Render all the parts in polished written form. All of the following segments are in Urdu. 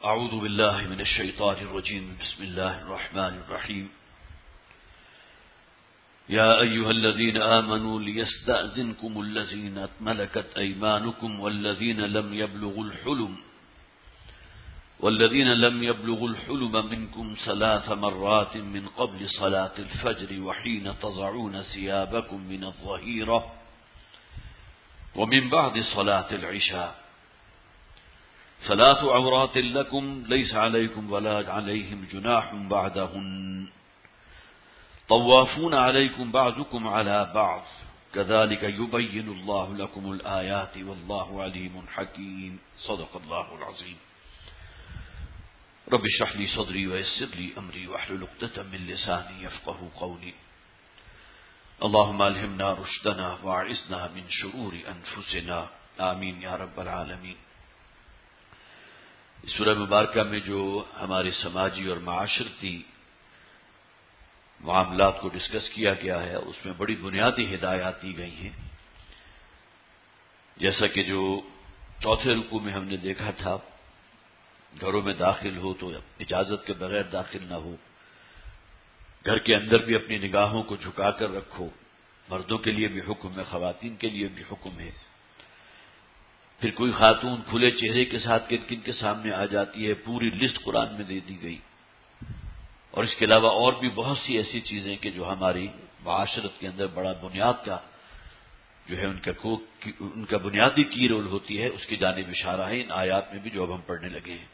اعوذ باللہ من الشیطان الرجیم بسم اللہ الرحمن الرحیم یا ایہا الذین آمنوا لیستأذنکم الذین ملکت ایمانکم والذین لم يبلغوا الحلم منکم ثلاث مرات من قبل صلاة الفجر وحین تضعون ثيابکم من الظہیرہ ومن بعد صلاة العشاء ثلاث عورات لكم ليس عليكم ولا عليهم جناح بعدهن طوافون عليكم بعضكم على بعض كذلك يبين الله لكم الآيات والله عليم حكيم صدق الله العظيم رب اشرح لي صدري ويسر لي أمري واحلل عقدة من لساني يفقهوا قولي اللهم ألهمنا رشدنا واعصمنا من شرور أنفسنا آمين يا رب العالمين۔ اس سورہ مبارکہ میں جو ہمارے سماجی اور معاشرتی معاملات کو ڈسکس کیا گیا ہے اس میں بڑی بنیادی ہدایات دی گئی ہیں، جیسا کہ جو چوتھے رکوع میں ہم نے دیکھا تھا، گھروں میں داخل ہو تو اجازت کے بغیر داخل نہ ہو، گھر کے اندر بھی اپنی نگاہوں کو جھکا کر رکھو، مردوں کے لیے بھی حکم ہے، خواتین کے لیے بھی حکم ہے۔ پھر کوئی خاتون کھلے چہرے کے ساتھ کن کن کے سامنے آ جاتی ہے، پوری لسٹ قرآن میں دے دی گئی، اور اس کے علاوہ اور بھی بہت سی ایسی چیزیں کہ جو ہماری معاشرت کے اندر بڑا بنیاد کا جو ہے ان کا بنیادی کی رول ہوتی ہے، اس کی جانب اشارہ ہے ان آیات میں بھی جو اب ہم پڑھنے لگے ہیں۔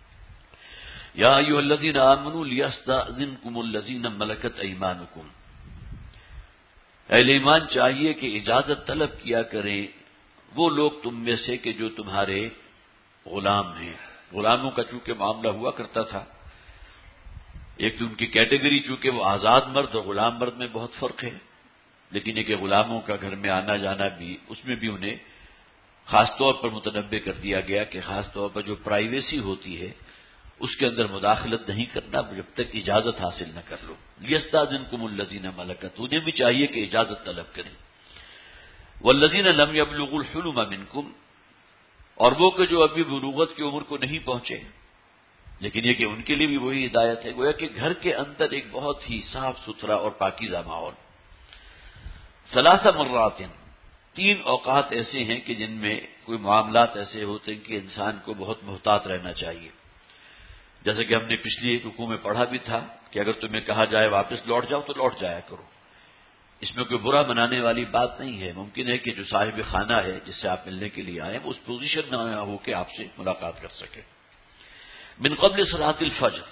یا ایھا الذین آمنوا لیستأذنکم الذین ملکت ایمانکم، اہل ایمان چاہیے کہ اجازت طلب کیا کریں وہ لوگ تم میں سے کہ جو تمہارے غلام ہیں۔ غلاموں کا چونکہ معاملہ ہوا کرتا تھا، ایک تو ان کی کیٹیگری چونکہ وہ آزاد مرد اور غلام مرد میں بہت فرق ہے، لیکن ایک غلاموں کا گھر میں آنا جانا بھی اس میں بھی انہیں خاص طور پر متنبہ کر دیا گیا کہ خاص طور پر جو پرائیویسی ہوتی ہے اس کے اندر مداخلت نہیں کرنا جب تک اجازت حاصل نہ کر لو۔ لیستأذنکم الذین ملکت، انہیں بھی چاہیے کہ اجازت طلب کریں۔ والذین لم یبلغوا الحلم منکم، اور وہ کہ جو ابھی بلوغت کی عمر کو نہیں پہنچے، لیکن یہ کہ ان کے لیے بھی وہی ہدایت ہے، گویا کہ گھر کے اندر ایک بہت ہی صاف ستھرا اور پاکیزہ ماحول۔ ثلاث مرات، تین اوقات ایسے ہیں کہ جن میں کوئی معاملات ایسے ہوتے ہیں کہ انسان کو بہت محتاط رہنا چاہیے، جیسے کہ ہم نے پچھلی رکوع میں پڑھا بھی تھا کہ اگر تمہیں کہا جائے واپس لوٹ جاؤ تو لوٹ جایا کرو، اس میں کوئی برا منانے والی بات نہیں ہے۔ ممکن ہے کہ جو صاحب خانہ ہے جس سے آپ ملنے کے لیے آئے وہ اس پوزیشن میں نہ ہو کہ آپ سے ملاقات کر سکے۔ من قبل صلاۃ الفجر،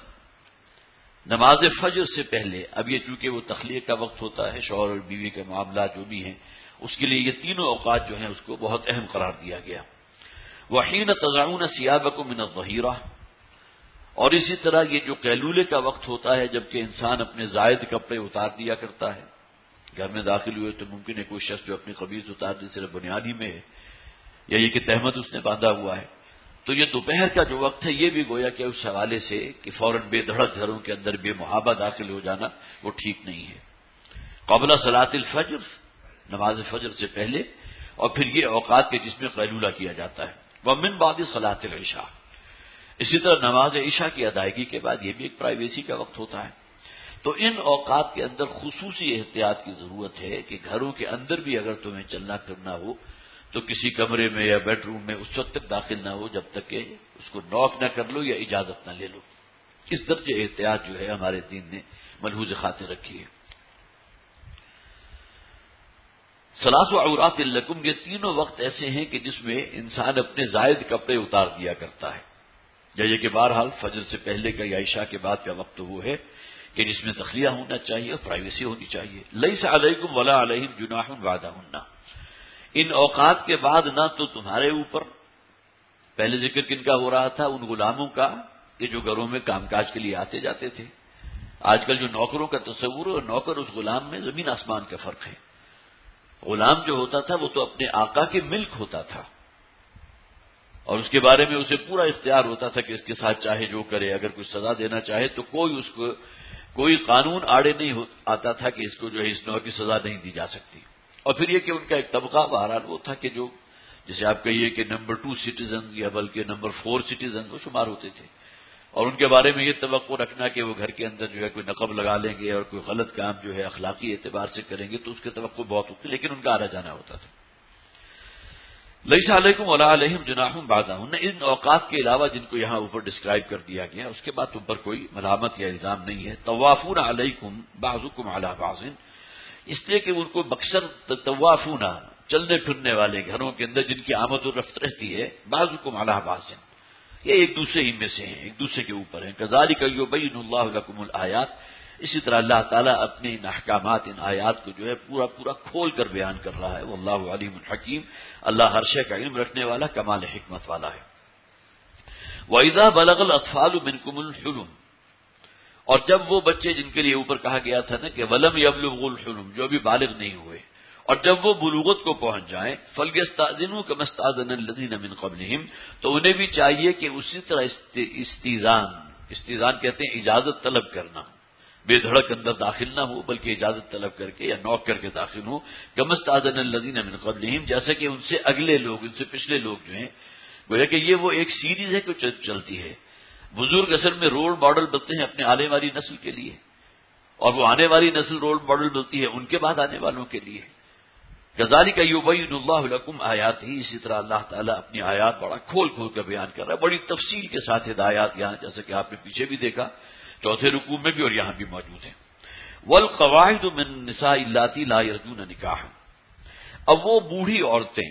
نماز فجر سے پہلے، اب یہ چونکہ وہ تخلیق کا وقت ہوتا ہے، شوہر اور بیوی کے معاملات جو بھی ہیں اس کے لیے یہ تینوں اوقات جو ہیں اس کو بہت اہم قرار دیا گیا۔ وحین تضعون ثیابکم من الظہیرہ، اور اسی طرح یہ جو قیلولے کا وقت ہوتا ہے جبکہ انسان اپنے زائد کپڑے اتار دیا کرتا ہے، گھر میں داخل ہوئے تو ممکن ہے کوئی شخص جو اپنی قمیض اتار دی صرف بنیادی میں ہے، یا یہ کہ تہمت اس نے باندھا ہوا ہے، تو یہ دوپہر کا جو وقت ہے یہ بھی گویا کہ اس حوالے سے کہ فوراً بے دھڑک گھروں کے اندر بے محابہ داخل ہو جانا وہ ٹھیک نہیں ہے۔ قبل صلاۃ الفجر، نماز فجر سے پہلے، اور پھر یہ اوقات کے جس میں قیلولہ کیا جاتا ہے۔ ومن بعد صلاۃ العشاء، اسی طرح نماز عشاء کی ادائیگی کے بعد یہ بھی ایک پرائیویسی کا وقت ہوتا ہے۔ تو ان اوقات کے اندر خصوصی احتیاط کی ضرورت ہے کہ گھروں کے اندر بھی اگر تمہیں چلنا پھرنا ہو تو کسی کمرے میں یا بیڈ روم میں اس وقت تک داخل نہ ہو جب تک کہ اس کو نوک نہ کر لو یا اجازت نہ لے لو۔ اس درجے احتیاط جو ہے ہمارے دین نے ملحوظ خاطر رکھی ہے۔ ثلاث عورات لکم، یہ تینوں وقت ایسے ہیں کہ جس میں انسان اپنے زائد کپڑے اتار دیا کرتا ہے، یا یہ کہ بہرحال فجر سے پہلے کا یا عشاء کے بعد کا وقت وہ ہے کہ جس میں تخلیہ ہونا چاہیے اور پرائیویسی ہونی چاہیے۔ لیس علیکم ولا علیہم جناح بعدہن، ان اوقات کے بعد نہ تو تمہارے اوپر، پہلے ذکر کن کا ہو رہا تھا؟ ان غلاموں کا کہ جو گھروں میں کام کاج کے لیے آتے جاتے تھے۔ آج کل جو نوکروں کا تصور ہے، نوکر اس غلام میں زمین آسمان کا فرق ہے۔ غلام جو ہوتا تھا وہ تو اپنے آقا کے ملک ہوتا تھا، اور اس کے بارے میں اسے پورا اختیار ہوتا تھا کہ اس کے ساتھ چاہے جو کرے، اگر کچھ سزا دینا چاہے تو کوئی قانون آڑے نہیں آتا تھا کہ اس کو جو ہے اس نوع کی سزا نہیں دی جا سکتی۔ اور پھر یہ کہ ان کا ایک طبقہ بہرحال وہ تھا کہ جو جیسے آپ کہیے کہ نمبر 2 سٹیزن یا بلکہ نمبر 4 سٹیزن وہ شمار ہوتے تھے، اور ان کے بارے میں یہ توقع رکھنا کہ وہ گھر کے اندر جو ہے کوئی نقب لگا لیں گے اور کوئی غلط کام جو ہے اخلاقی اعتبار سے کریں گے تو اس کے توقع بہت ہوتی، لیکن ان کا آنا جانا ہوتا تھا۔ لیس علیکم ولا علیہم جناح بعدہن، ان اوقات کے علاوہ جن کو یہاں اوپر ڈسکرائب کر دیا گیا اس کے بعد تم پر کوئی ملامت یا الزام نہیں ہے۔ طوافون علیکم بعضکم علی بعض، اس لیے کہ ان کو بکثر طوافون چلنے پھرنے والے گھروں کے اندر جن کی آمد و رفت رہتی ہے، بعضکم علی بعض، یہ ایک دوسرے ہی میں سے ہیں، ایک دوسرے کے اوپر ہیں۔ کذالک یبین اللہ لکم الآیات، اسی طرح اللہ تعالیٰ اپنے ان احکامات، ان آیات کو جو ہے پورا پورا کھول کر بیان کر رہا ہے۔ واللہ علیم حکیم، اللہ ہر شے کا علم رکھنے والا، کمال حکمت والا ہے۔ وَإِذَا بَلَغَ الْأَطْفَالُ مِنْكُمُ الْحُلُمَ، اور جب وہ بچے جن کے لیے اوپر کہا گیا تھا نا کہ وَلَمْ يَبْلُغُوا الْحُلُمَ، جو ابھی بالغ نہیں ہوئے، اور جب وہ بلوغت کو پہنچ جائیں، فَلْيَسْتَأْذِنُوا كَمَا اسْتَأْذَنَ الَّذِينَ مِنْ قَبْلِهِمْ، تو انہیں بھی چاہیے کہ اسی طرح استئذان کہتے ہیں اجازت طلب کرنا، بے دھڑک اندر داخل نہ ہو بلکہ اجازت طلب کر کے یا نوک کر کے داخل ہو، كَمَا اسْتَأْذَنَ الَّذِينَ مِنْ قَبْلِهِمْ، جیسے کہ ان سے اگلے لوگ، ان سے پچھلے لوگ جو ہیں، گویا کہ یہ وہ ایک سیریز ہے کہ چلتی ہے۔ بزرگ اصل میں رول ماڈل بنتے ہیں اپنے آنے والی نسل کے لیے، اور وہ آنے والی نسل رول ماڈل بنتی ہے ان کے بعد آنے والوں کے لیے۔ کذالک یبین اللہ لکم آیاتہ، اسی طرح اللہ تعالیٰ اپنی آیات بڑا کھول کھول کر بیان کر رہا ہے، بڑی تفصیل کے ساتھ ہدایات یہاں، جیسے کہ آپ نے پیچھے بھی دیکھا، چوتھے رکوع میں بھی اور یہاں بھی موجود ہیں۔ والقواعد من النساء اللاتی لا یرجون نکاحا، اب وہ بوڑھی عورتیں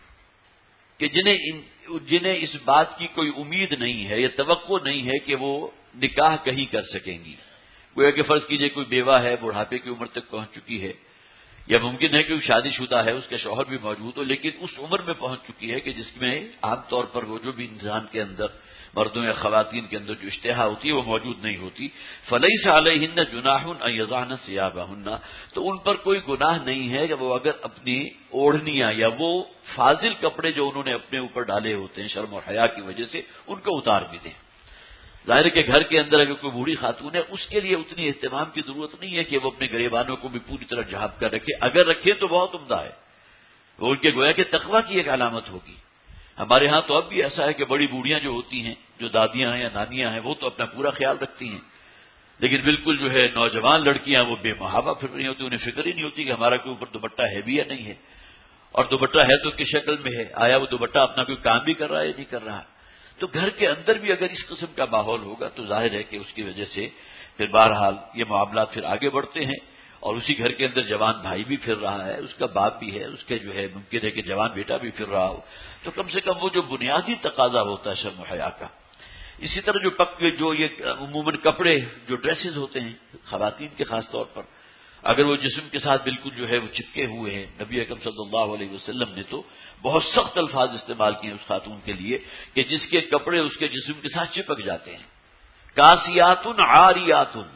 کہ جنہیں اس بات کی کوئی امید نہیں ہے یا توقع نہیں ہے کہ وہ نکاح کہیں کر سکیں گی، گویا کہ فرض کیجئے کوئی بیوہ ہے، بڑھاپے کی عمر تک پہنچ چکی ہے، یا ممکن ہے کہ وہ شادی شدہ ہے، اس کا شوہر بھی موجود ہو، لیکن اس عمر میں پہنچ چکی ہے کہ جس میں عام طور پر وہ جو بھی انسان کے اندر، مردوں یا خواتین کے اندر جو اشتہا ہوتی ہے وہ موجود نہیں ہوتی۔ فلیس علیہن جناح ان یضعن ثیابہن، تو ان پر کوئی گناہ نہیں ہے کہ وہ اگر اپنی اوڑھنیاں یا وہ فاضل کپڑے جو انہوں نے اپنے اوپر ڈالے ہوتے ہیں شرم اور حیا کی وجہ سے، ان کو اتار بھی دیں۔ ظاہر ہے کہ گھر کے اندر اگر کوئی بوڑھی خاتون ہے اس کے لیے اتنی اہتمام کی ضرورت نہیں ہے کہ وہ اپنے گریبانوں کو بھی پوری طرح جھانپ کر رکھے، اگر رکھے تو بہت عمدہ ہے، وہ ان کے گویا کہ تقویٰ کی ایک علامت ہوگی۔ ہمارے ہاں تو اب بھی ایسا ہے کہ بڑی بوڑھیاں جو ہوتی ہیں، جو دادیاں ہیں یا نانیاں ہیں، وہ تو اپنا پورا خیال رکھتی ہیں، لیکن بالکل جو ہے نوجوان لڑکیاں وہ بے محابہ پھر رہی ہوتی، انہیں فکر ہی نہیں ہوتی کہ ہمارا کوئی اوپر دوپٹہ ہے بھی یا نہیں ہے، اور دوپٹہ ہے تو کس شکل میں ہے، آیا وہ دوپٹہ اپنا کوئی کام بھی کر رہا ہے یا نہیں کر رہا۔ تو گھر کے اندر بھی اگر اس قسم کا ماحول ہوگا تو ظاہر ہے کہ اس کی وجہ سے پھر بہرحال یہ معاملات پھر آگے بڑھتے ہیں، اور اسی گھر کے اندر جوان بھائی بھی پھر رہا ہے، اس کا باپ بھی ہے، اس کے جو ہے ممکن ہے کہ جوان بیٹا بھی پھر رہا ہو، تو کم سے کم وہ جو بنیادی تقاضا ہوتا ہے شرم و حیا کا۔ اسی طرح جو یہ عموماً کپڑے جو ڈریسز ہوتے ہیں خواتین کے خاص طور پر، اگر وہ جسم کے ساتھ بالکل جو ہے وہ چپکے ہوئے ہیں، نبی اکرم صلی اللہ علیہ وسلم نے تو بہت سخت الفاظ استعمال کیے اس خاتون کے لیے کہ جس کے کپڑے اس کے جسم کے ساتھ چپک جاتے ہیں۔ کاسیاتن عاریاتن،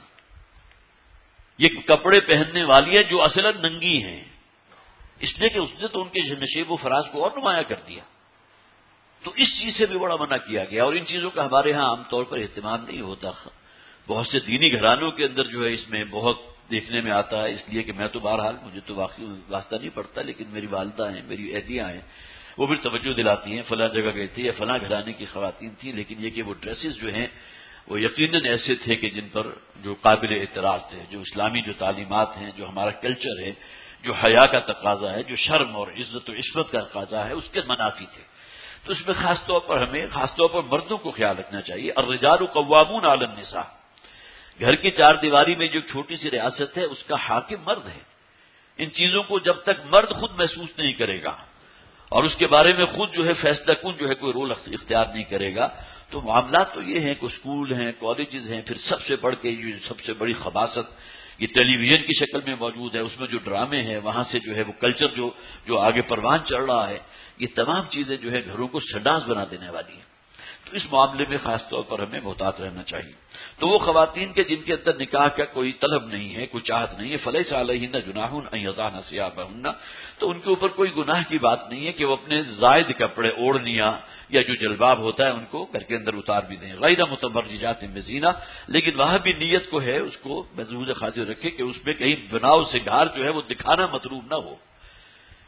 یہ کپڑے پہننے والی ہیں جو اصلاً ننگی ہیں، اس لیے کہ اس نے تو ان کے نشیب و فراز کو اور نمایاں کر دیا، تو اس چیز سے بھی بڑا منع کیا گیا، اور ان چیزوں کا ہمارے ہاں عام طور پر اہتمام نہیں ہوتا۔ بہت سے دینی گھرانوں کے اندر جو ہے اس میں بہت دیکھنے میں آتا ہے، اس لیے کہ میں تو بہرحال مجھے تو واقعی واسطہ نہیں پڑتا، لیکن میری والدہ ہیں، میری اہلیاں ہیں، وہ بھی توجہ دلاتی ہیں، فلاں جگہ گئے تھے یا فلاں گھرانے کی خواتین تھیں، لیکن یہ کہ وہ ڈریسز جو ہیں وہ یقیناً ایسے تھے کہ جن پر جو قابل اعتراض تھے، جو اسلامی جو تعلیمات ہیں، جو ہمارا کلچر ہے، جو حیا کا تقاضا ہے، جو شرم اور عزت و عصمت کا تقاضا ہے، اس کے منافی تھے۔ تو اس میں خاص طور پر ہمیں خاص طور پر مردوں کو خیال رکھنا چاہیے۔ الرجال قوامون علی النساء، گھر کی چار دیواری میں جو چھوٹی سی ریاست ہے اس کا حاکم مرد ہے۔ ان چیزوں کو جب تک مرد خود محسوس نہیں کرے گا اور اس کے بارے میں خود جو ہے فیصلہ کن جو ہے کوئی رول اختیار نہیں کرے گا، تو معاملات تو یہ ہیں کہ اسکول ہیں، کالجز ہیں، پھر سب سے بڑھ کے یہ سب سے بڑی خباثت یہ ٹیلی ویژن کی شکل میں موجود ہے، اس میں جو ڈرامے ہیں، وہاں سے جو ہے وہ کلچر جو آگے پروان چڑھ رہا ہے، یہ تمام چیزیں جو ہے گھروں کو سڈاس بنا دینے والی ہیں۔ تو اس معاملے میں خاص طور پر ہمیں محتاط رہنا چاہیے۔ تو وہ خواتین کے جن کے اندر نکاح کا کوئی طلب نہیں ہے، کوئی چاہت نہیں ہے، فلیس علیہن جناح ان یضعن ثیابہن، تو ان کے اوپر کوئی گناہ کی بات نہیں ہے کہ وہ اپنے زائد کپڑے، اوڑھنیاں یا جو جلباب ہوتا ہے ان کو گھر کے اندر اتار بھی دیں، غیر متبرجات بزینہ، لیکن وہاں بھی نیت کو ہے اس کو محفوظ خاطر رکھے کہ اس میں کہیں بناؤ سنگھار جو ہے وہ دکھانا مطلوب نہ ہو،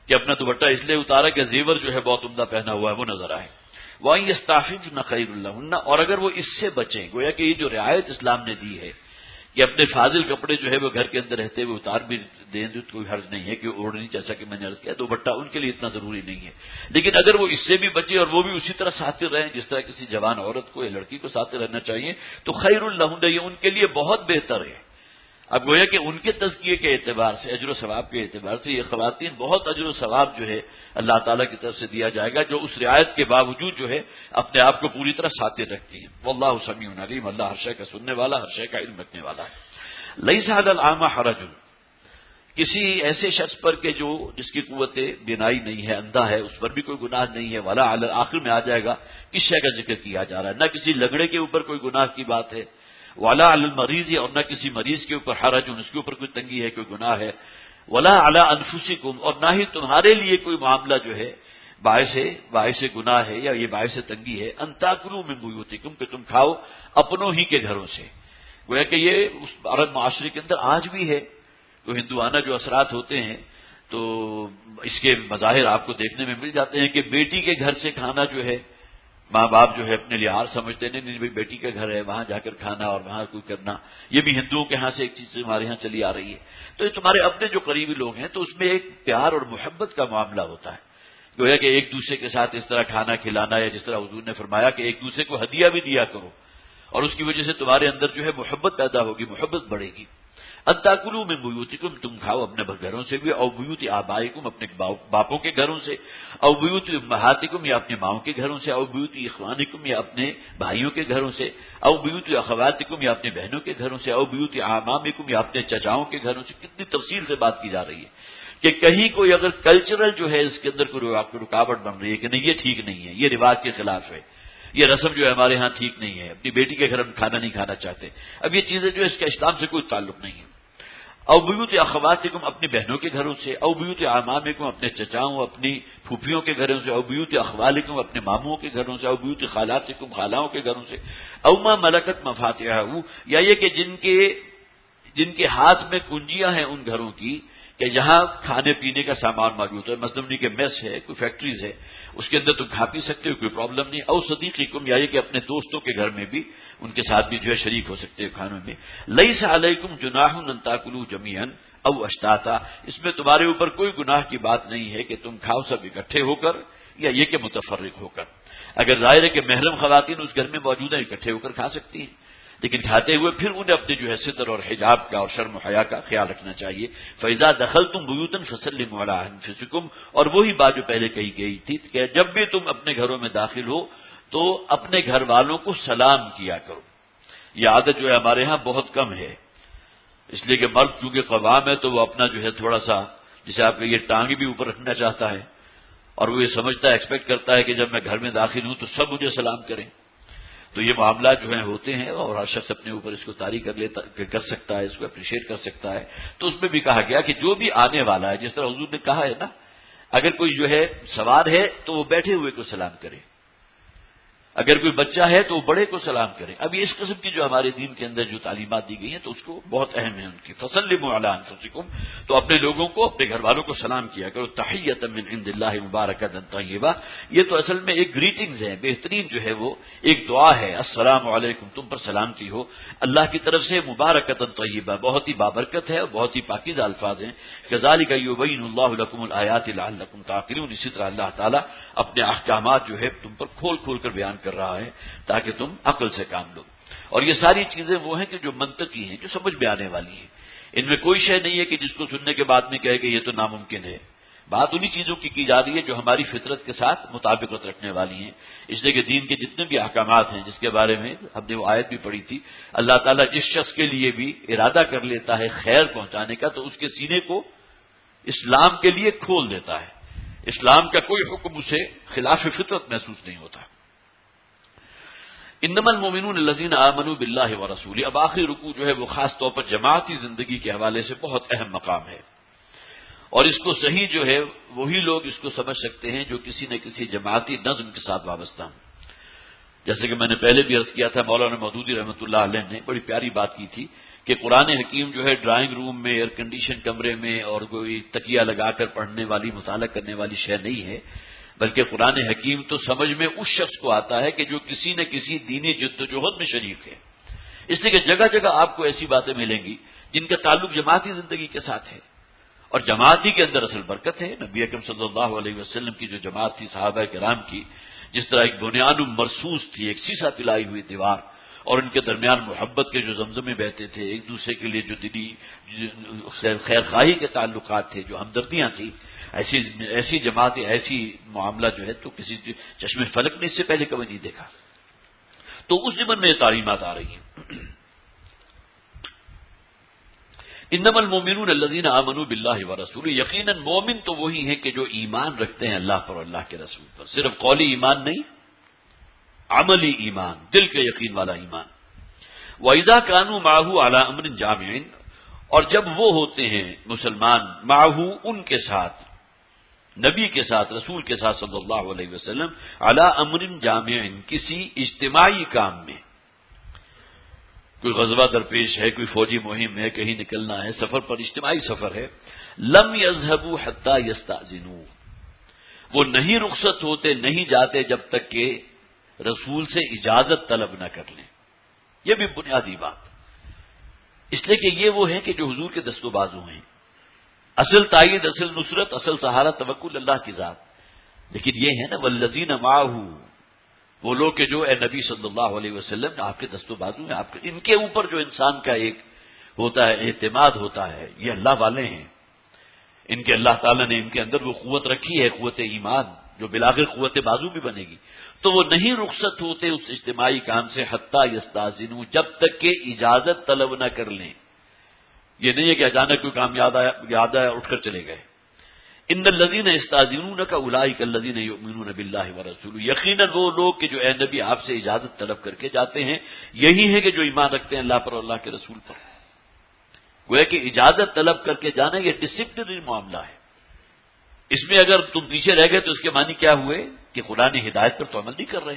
کہ اپنا دوپٹہ اس لیے اتارا کہ زیور جو ہے بہت عمدہ پہنا ہوا ہے وہ نظر آئے. وَإِن يَسْتَعْفِفْنَ خَيْرٌ لَهُنَّ، اور اگر وہ اس سے بچیں، گویا کہ یہ جو رعایت اسلام نے دی ہے کہ اپنے فاضل کپڑے جو ہے وہ گھر کے اندر رہتے ہوئے اتار بھی دیں تو کوئی حرج نہیں ہے کہ اوڑھنی، جیسا کہ میں نے عرض کیا دوپٹہ ان کے لیے اتنا ضروری نہیں ہے. لیکن اگر وہ اس سے بھی بچے اور وہ بھی اسی طرح ساتر رہیں جس طرح کسی جوان عورت کو یا لڑکی کو ساتر رہنا چاہیے تو خیر لہن، یہ ان کے لیے بہت بہتر ہے. اب گویا کہ ان کے تزکیے کے اعتبار سے، اجر و ثواب کے اعتبار سے یہ خواتین بہت اجر و ثواب جو ہے اللہ تعالیٰ کی طرف سے دیا جائے گا، جو اس رعایت کے باوجود جو ہے اپنے آپ کو پوری طرح ساتر رکھتی ہیں. واللہ سمیع علیم، اللہ ہر شے کا سننے والا، ہر شے کا علم رکھنے والا ہے. لیس علی الاعمى حرج، کسی ایسے شخص پر کہ جو جس کی قوت بینائی نہیں ہے، اندھا ہے، اس پر بھی کوئی گناہ نہیں ہے. ولا علی، آخر میں آ جائے گا کس شے کا ذکر کیا جا رہا ہے، نہ کسی لنگڑے کے اوپر کوئی گناہ کی بات ہے. ولا علی المریض، اور نہ کسی مریض کے اوپر حرج، اس کے اوپر کوئی تنگی ہے، کوئی گناہ ہے. ولا علی انفسکم، اور نہ ہی تمہارے لیے کوئی معاملہ جو ہے باعث گناہ ہے یا یہ باعث تنگی ہے. ان تاکلوا من بیوتکم، کہ تم کھاؤ اپنوں ہی کے گھروں سے. گویا کہ یہ اس عرب معاشرے کے اندر آج بھی ہے. تو ہندوانہ جو اثرات ہوتے ہیں تو اس کے مظاہر آپ کو دیکھنے میں مل جاتے ہیں کہ بیٹی کے گھر سے کھانا جو ہے، ماں باپ جو ہے اپنے لیے ہار سمجھتے نہیں بھائی بیٹی کا گھر ہے وہاں جا کر کھانا اور وہاں کوئی کرنا. یہ بھی ہندوؤں کے ہاں سے ایک چیز ہمارے ہاں چلی آ رہی ہے. تو یہ تمہارے اپنے جو قریبی لوگ ہیں تو اس میں ایک پیار اور محبت کا معاملہ ہوتا ہے. گویا کہ ایک دوسرے کے ساتھ اس طرح کھانا کھلانا، یا جس طرح حضور نے فرمایا کہ ایک دوسرے کو ہدیہ بھی دیا کرو، اور اس کی وجہ سے تمہارے اندر جو ہے محبت پیدا ہوگی، محبت بڑھے گی. ان تاکلوا من بیوتکم، تم کھاؤ اپنے گھروں سے بھی. او بیوت آبائکم، اپنے باپوں کے گھروں سے. او بیوت امہاتکم، یا اپنی ماؤں کے گھروں سے. او بیوت اخوانکم، یا اپنے بھائیوں کے گھروں سے. او بیوت اخواتکم، یا اپنے بہنوں کے گھروں سے. او بیوت اعمامکم، یا اپنے چچاؤں کے گھروں سے. کتنی تفصیل سے بات کی جا رہی ہے کہ کہیں کوئی اگر کلچرل جو ہے اس کے اندر کوئی رکاوٹ بن رہی ہے کہ نہیں یہ ٹھیک نہیں ہے، یہ رواج کے خلاف ہے، یہ رسم جو ہے ہمارے ہاں ٹھیک نہیں ہے، اپنی بیٹی کے گھر ہم کھانا نہیں کھانا چاہتے. اب یہ چیزیں جو ہے اس کا اسلام سے کوئی تعلق نہیں ہے. او بیوت اخواتکم، اپنی بہنوں کے گھروں سے. او بیوت اعمامکم، اپنے چچاؤں اپنی پھوپھیوں کے گھروں سے. او بیوت اخوالکم، اپنے ماموں کے گھروں سے. او بیوت خالاتکم، خالاؤں کے گھروں سے. او ما ملکت مفاتحہ، یا یہ کہ جن کے ہاتھ میں کنجیاں ہیں ان گھروں کی کہ جہاں کھانے پینے کا سامان موجود ہے، مثلاً کہ میس ہے، کوئی فیکٹریز ہے، اس کے اندر تم کھا پی سکتے ہو، کوئی پرابلم نہیں. او صدیقکم، یا یہ کہ اپنے دوستوں کے گھر میں بھی ان کے ساتھ بھی جو ہے شریک ہو سکتے ہو کھانوں میں. لیس علیکم جناح ان تاکلوا جمیعا او اشتاتا، اس میں تمہارے اوپر کوئی گناہ کی بات نہیں ہے کہ تم کھاؤ سب اکٹھے ہو کر یا یہ کہ متفرق ہو کر. اگر ظاہر ہے کہ محرم خواتین اس گھر میں موجود ہیں، اکٹھے ہو کر کھا سکتی ہیں، لیکن کھاتے ہوئے پھر انہیں اپنے جو ہے ستر اور حجاب کا اور شرم و حیا کا خیال رکھنا چاہیے. فَإِذَا دَخَلْتُمْ بُيُوتًا فَسَلِّمُوا عَلَىٰ أَنفُسِكُمْ، اور وہی بات جو پہلے کہی گئی تھی کہ جب بھی تم اپنے گھروں میں داخل ہو تو اپنے گھر والوں کو سلام کیا کرو. یہ عادت جو ہے ہمارے ہاں بہت کم ہے، اس لیے کہ مرد چونکہ قوام ہے تو وہ اپنا جو ہے تھوڑا سا جسے آپ کے یہ ٹانگ بھی اوپر رکھنا چاہتا ہے، اور وہ یہ سمجھتا ہے، ایکسپیکٹ کرتا ہے کہ جب میں گھر میں داخل ہوں تو سب مجھے سلام کریں. تو یہ معاملات جو ہیں ہوتے ہیں، اور ہر شخص اپنے اوپر اس کو طاری کر سکتا ہے، اس کو اپریشیٹ کر سکتا ہے. تو اس میں بھی کہا گیا کہ جو بھی آنے والا ہے، جس طرح حضور نے کہا ہے نا، اگر کوئی جو ہے سوار ہے تو وہ بیٹھے ہوئے کو سلام کرے، اگر کوئی بچہ ہے تو وہ بڑے کو سلام کرے. اب اس قسم کی جو ہمارے دین کے اندر جو تعلیمات دی گئی ہیں تو اس کو بہت اہم ہے ان کی. فسلموا علی انفسکم، تو اپنے لوگوں کو، اپنے گھر والوں کو سلام کیا کرو. تحیۃ من عند اللہ مبارکۃ طیبہ، یہ تو اصل میں ایک گریٹنگز ہے، بہترین جو ہے وہ ایک دعا ہے. السلام علیکم، تم پر سلامتی ہو اللہ کی طرف سے، مبارکۃ طیبہ، بہت ہی بابرکت ہے اور بہت ہی پاکیزہ الفاظ ہیں. کذالک یبین اللہ لکم الآیات لعلکم تعقلون، اسی طرح اللہ تعالیٰ اپنے احکامات جو ہے تم پر کھول کھول کر بیان کر رہا ہے تاکہ تم عقل سے کام لو. اور یہ ساری چیزیں وہ ہیں کہ جو منطقی ہیں، جو سمجھ میں آنے والی ہیں. ان میں کوئی شے نہیں ہے کہ جس کو سننے کے بعد میں کہے کہ یہ تو ناممکن ہے. بات انہی چیزوں کی جا رہی ہے جو ہماری فطرت کے ساتھ مطابقت رکھنے والی ہیں. اس لیے کہ دین کے جتنے بھی احکامات ہیں جس کے بارے میں ہم نے وہ آیت بھی پڑھی تھی، اللہ تعالیٰ جس شخص کے لیے بھی ارادہ کر لیتا ہے خیر پہنچانے کا تو اس کے سینے کو اسلام کے لیے کھول دیتا ہے. اسلام کا کوئی حکم اسے خلاف فطرت محسوس نہیں ہوتا. انما المؤمنون الذين آمنوا بالله ورسوله، اب آخری رکوع جو ہے وہ خاص طور پر جماعتی زندگی کے حوالے سے بہت اہم مقام ہے، اور اس کو صحیح جو ہے وہی لوگ اس کو سمجھ سکتے ہیں جو کسی نہ کسی جماعتی نظم کے ساتھ وابستہ ہوں. جیسے کہ میں نے پہلے بھی عرض کیا تھا، مولانا مودودی رحمۃ اللہ علیہ نے بڑی پیاری بات کی تھی کہ قرآن حکیم جو ہے ڈرائنگ روم میں ایئر کنڈیشن کمرے میں اور کوئی تکیہ لگا کر پڑھنے والی مطالعہ کرنے والی شے نہیں ہے، بلکہ قرآن حکیم تو سمجھ میں اس شخص کو آتا ہے کہ جو کسی نہ کسی دینی جدوجہد میں شریک ہے. اس لیے کہ جگہ جگہ آپ کو ایسی باتیں ملیں گی جن کا تعلق جماعتی زندگی کے ساتھ ہے، اور جماعتی کے اندر اصل برکت ہے. نبی اکرم صلی اللہ علیہ وسلم کی جو جماعت تھی صحابہ کرام کی، جس طرح ایک بنیاد مرصوص تھی، ایک سیسا پلائی ہوئی دیوار، اور ان کے درمیان محبت کے جو زمزمے بہتے تھے، ایک دوسرے کے لیے جو دلی خیر خواہی کے تعلقات تھے، جو ہمدردیاں تھیں، ایسی جماعت، ایسی معاملہ جو ہے تو کسی چشم فلک نے اس سے پہلے کبھی نہیں دیکھا. تو اس ضمن میں یہ تعلیمات آ رہی ہیں. انما المؤمنون الذين آمنوا بالله ورسوله، یقیناً مومن تو وہی ہیں کہ جو ایمان رکھتے ہیں اللہ پر اور اللہ کے رسول پر. صرف قولی ایمان نہیں، عملی ایمان، دل کے یقین والا ایمان. وَإِذَا كَانُوا مَعَهُ عَلَىٰ أَمْرٍ جَامِعٍ، اور جب وہ ہوتے ہیں مسلمان معه ان کے ساتھ، نبی کے ساتھ، رسول کے ساتھ صلی اللہ علیہ وسلم، عَلَىٰ أَمْرٍ جَامِعٍ، کسی اجتماعی کام میں، کوئی غزوہ درپیش ہے، کوئی فوجی مہم ہے، کہیں نکلنا ہے، سفر پر، اجتماعی سفر ہے، لم يذهبوا حتى يستأذنوا، وہ نہیں رخصت ہوتے، نہیں جاتے جب تک کہ رسول سے اجازت طلب نہ کر لیں. یہ بھی بنیادی بات، اس لیے کہ یہ وہ ہے کہ جو حضور کے دست و بازو ہیں، اصل تائید، اصل نصرت، اصل سہارا توکل اللہ کی ذات. لیکن یہ ہے نا والذین معہ، وہ لوگ کہ جو اے نبی صلی اللہ علیہ وسلم آپ کے دست و بازو ہیں، آپ کے، ان کے اوپر جو انسان کا ایک ہوتا ہے اعتماد ہوتا ہے، یہ اللہ والے ہیں. ان کے اللہ تعالیٰ نے ان کے اندر وہ قوت رکھی ہے، قوت ایمان، جو بالآخر قوت بازو بھی بنے گی. تو وہ نہیں رخصت ہوتے اس اجتماعی کام سے حتی یستاذنوا، جب تک کہ اجازت طلب نہ کر لیں. یہ نہیں ہے کہ اچانک کوئی کام یاد آیا اٹھ کر چلے گئے. ان الذین یستاذنونک اولئک الذین یؤمنون باللہ ورسولہ، یقیناً وہ لوگ کہ جو اے نبی آپ سے اجازت طلب کر کے جاتے ہیں، یہی ہے کہ جو ایمان رکھتے ہیں اللہ پر اور اللہ کے رسول پر. گویا کہ اجازت طلب کر کے جانا یہ ڈسپلنری معاملہ ہے. اس میں اگر تم پیچھے رہ گئے تو اس کے معنی کیا ہوئے کہ قرآن ہدایت پر تو عمل نہیں کر رہے،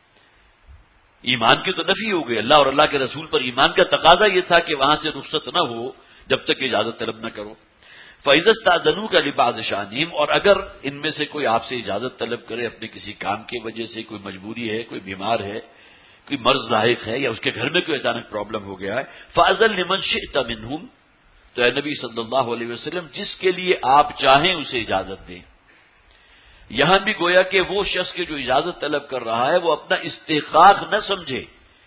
ایمان کی تو نفی ہو گئی. اللہ اور اللہ کے رسول پر ایمان کا تقاضا یہ تھا کہ وہاں سے رخصت نہ ہو جب تک کہ اجازت طلب نہ کرو. فَإِذَا اسْتَأْذَنُوكَ لِبَعْضِ شَأْنِهِمْ، اور اگر ان میں سے کوئی آپ سے اجازت طلب کرے اپنے کسی کام کی وجہ سے، کوئی مجبوری ہے، کوئی بیمار ہے، کوئی مرض لاحق ہے، یا اس کے گھر میں کوئی اچانک پرابلم ہو گیا ہے، فَأَذَن لِمَنْ شِئْتَ مِنْهُمْ، تو اے نبی صلی اللہ علیہ وسلم جس کے لیے آپ چاہیں اسے اجازت دیں. یہاں بھی گویا کہ وہ شخص کے جو اجازت طلب کر رہا ہے وہ اپنا استحقاق نہ سمجھے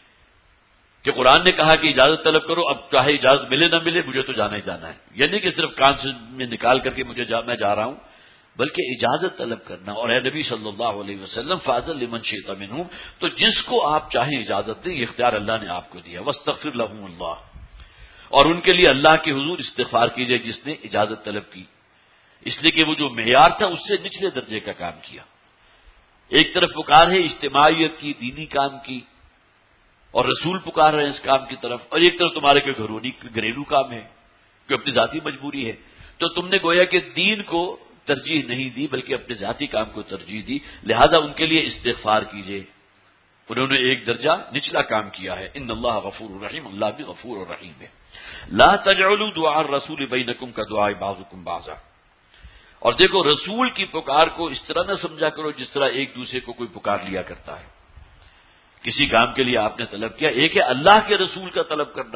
کہ قرآن نے کہا کہ اجازت طلب کرو، اب چاہے اجازت ملے نہ ملے مجھے تو جانا ہی جانا ہے. یعنی کہ صرف کان سے میں نکال کر کے میں جا رہا ہوں، بلکہ اجازت طلب کرنا. اور اے نبی صلی اللہ علیہ وسلم فاضل لمن شئت منہم، تو جس کو آپ چاہیں اجازت دیں، یہ اختیار اللہ نے آپ کو دیا. واستغفر لهم اللہ، اور ان کے لیے اللہ کے حضور استغفار کیجئے جس نے اجازت طلب کی. اس لیے کہ وہ جو معیار تھا اس سے نچلے درجے کا کام کیا. ایک طرف پکار ہے اجتماعیت کی، دینی کام کی، اور رسول پکار رہے ہیں اس کام کی طرف، اور ایک طرف تمہارے کوئی گھریلو کام ہے، کوئی اپنی ذاتی مجبوری ہے. تو تم نے گویا کہ دین کو ترجیح نہیں دی بلکہ اپنے ذاتی کام کو ترجیح دی، لہذا ان کے لیے استغفار کیجئے. انہوں نے ایک درجہ نچلا کام کیا ہے. ان اللہ غفور الرحیم، اللہ بھی غفور الرحیم ہے. لا تجعلوا دعاء الرسول بینکم کدعاء بعضکم بعضا، اور دیکھو رسول کی پکار کو اس طرح نہ سمجھا کرو جس طرح ایک دوسرے کو کوئی پکار لیا کرتا ہے. کسی کام کے لیے آپ نے طلب کیا، ایک ہے اللہ کے رسول کا طلب کرنا،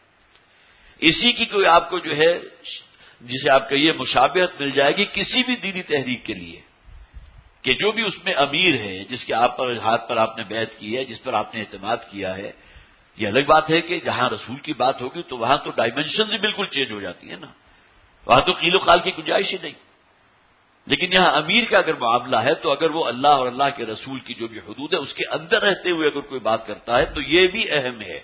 اسی کی کوئی آپ کو جو ہے جسے آپ کہیے مشابہت مل جائے گی کسی بھی دینی تحریک کے لیے، کہ جو بھی اس میں امیر ہے، جس کے آپ پر ہاتھ پر آپ نے بیعت کی ہے، جس پر آپ نے اعتماد کیا ہے. یہ الگ بات ہے کہ جہاں رسول کی بات ہوگی تو وہاں تو ڈائمینشنز بالکل چینج ہو جاتی ہے نا، وہاں تو قیل و قال کی گنجائش ہی نہیں. لیکن یہاں امیر کا اگر معاملہ ہے تو اگر وہ اللہ اور اللہ کے رسول کی جو بھی حدود ہے اس کے اندر رہتے ہوئے اگر کوئی بات کرتا ہے تو یہ بھی اہم ہے.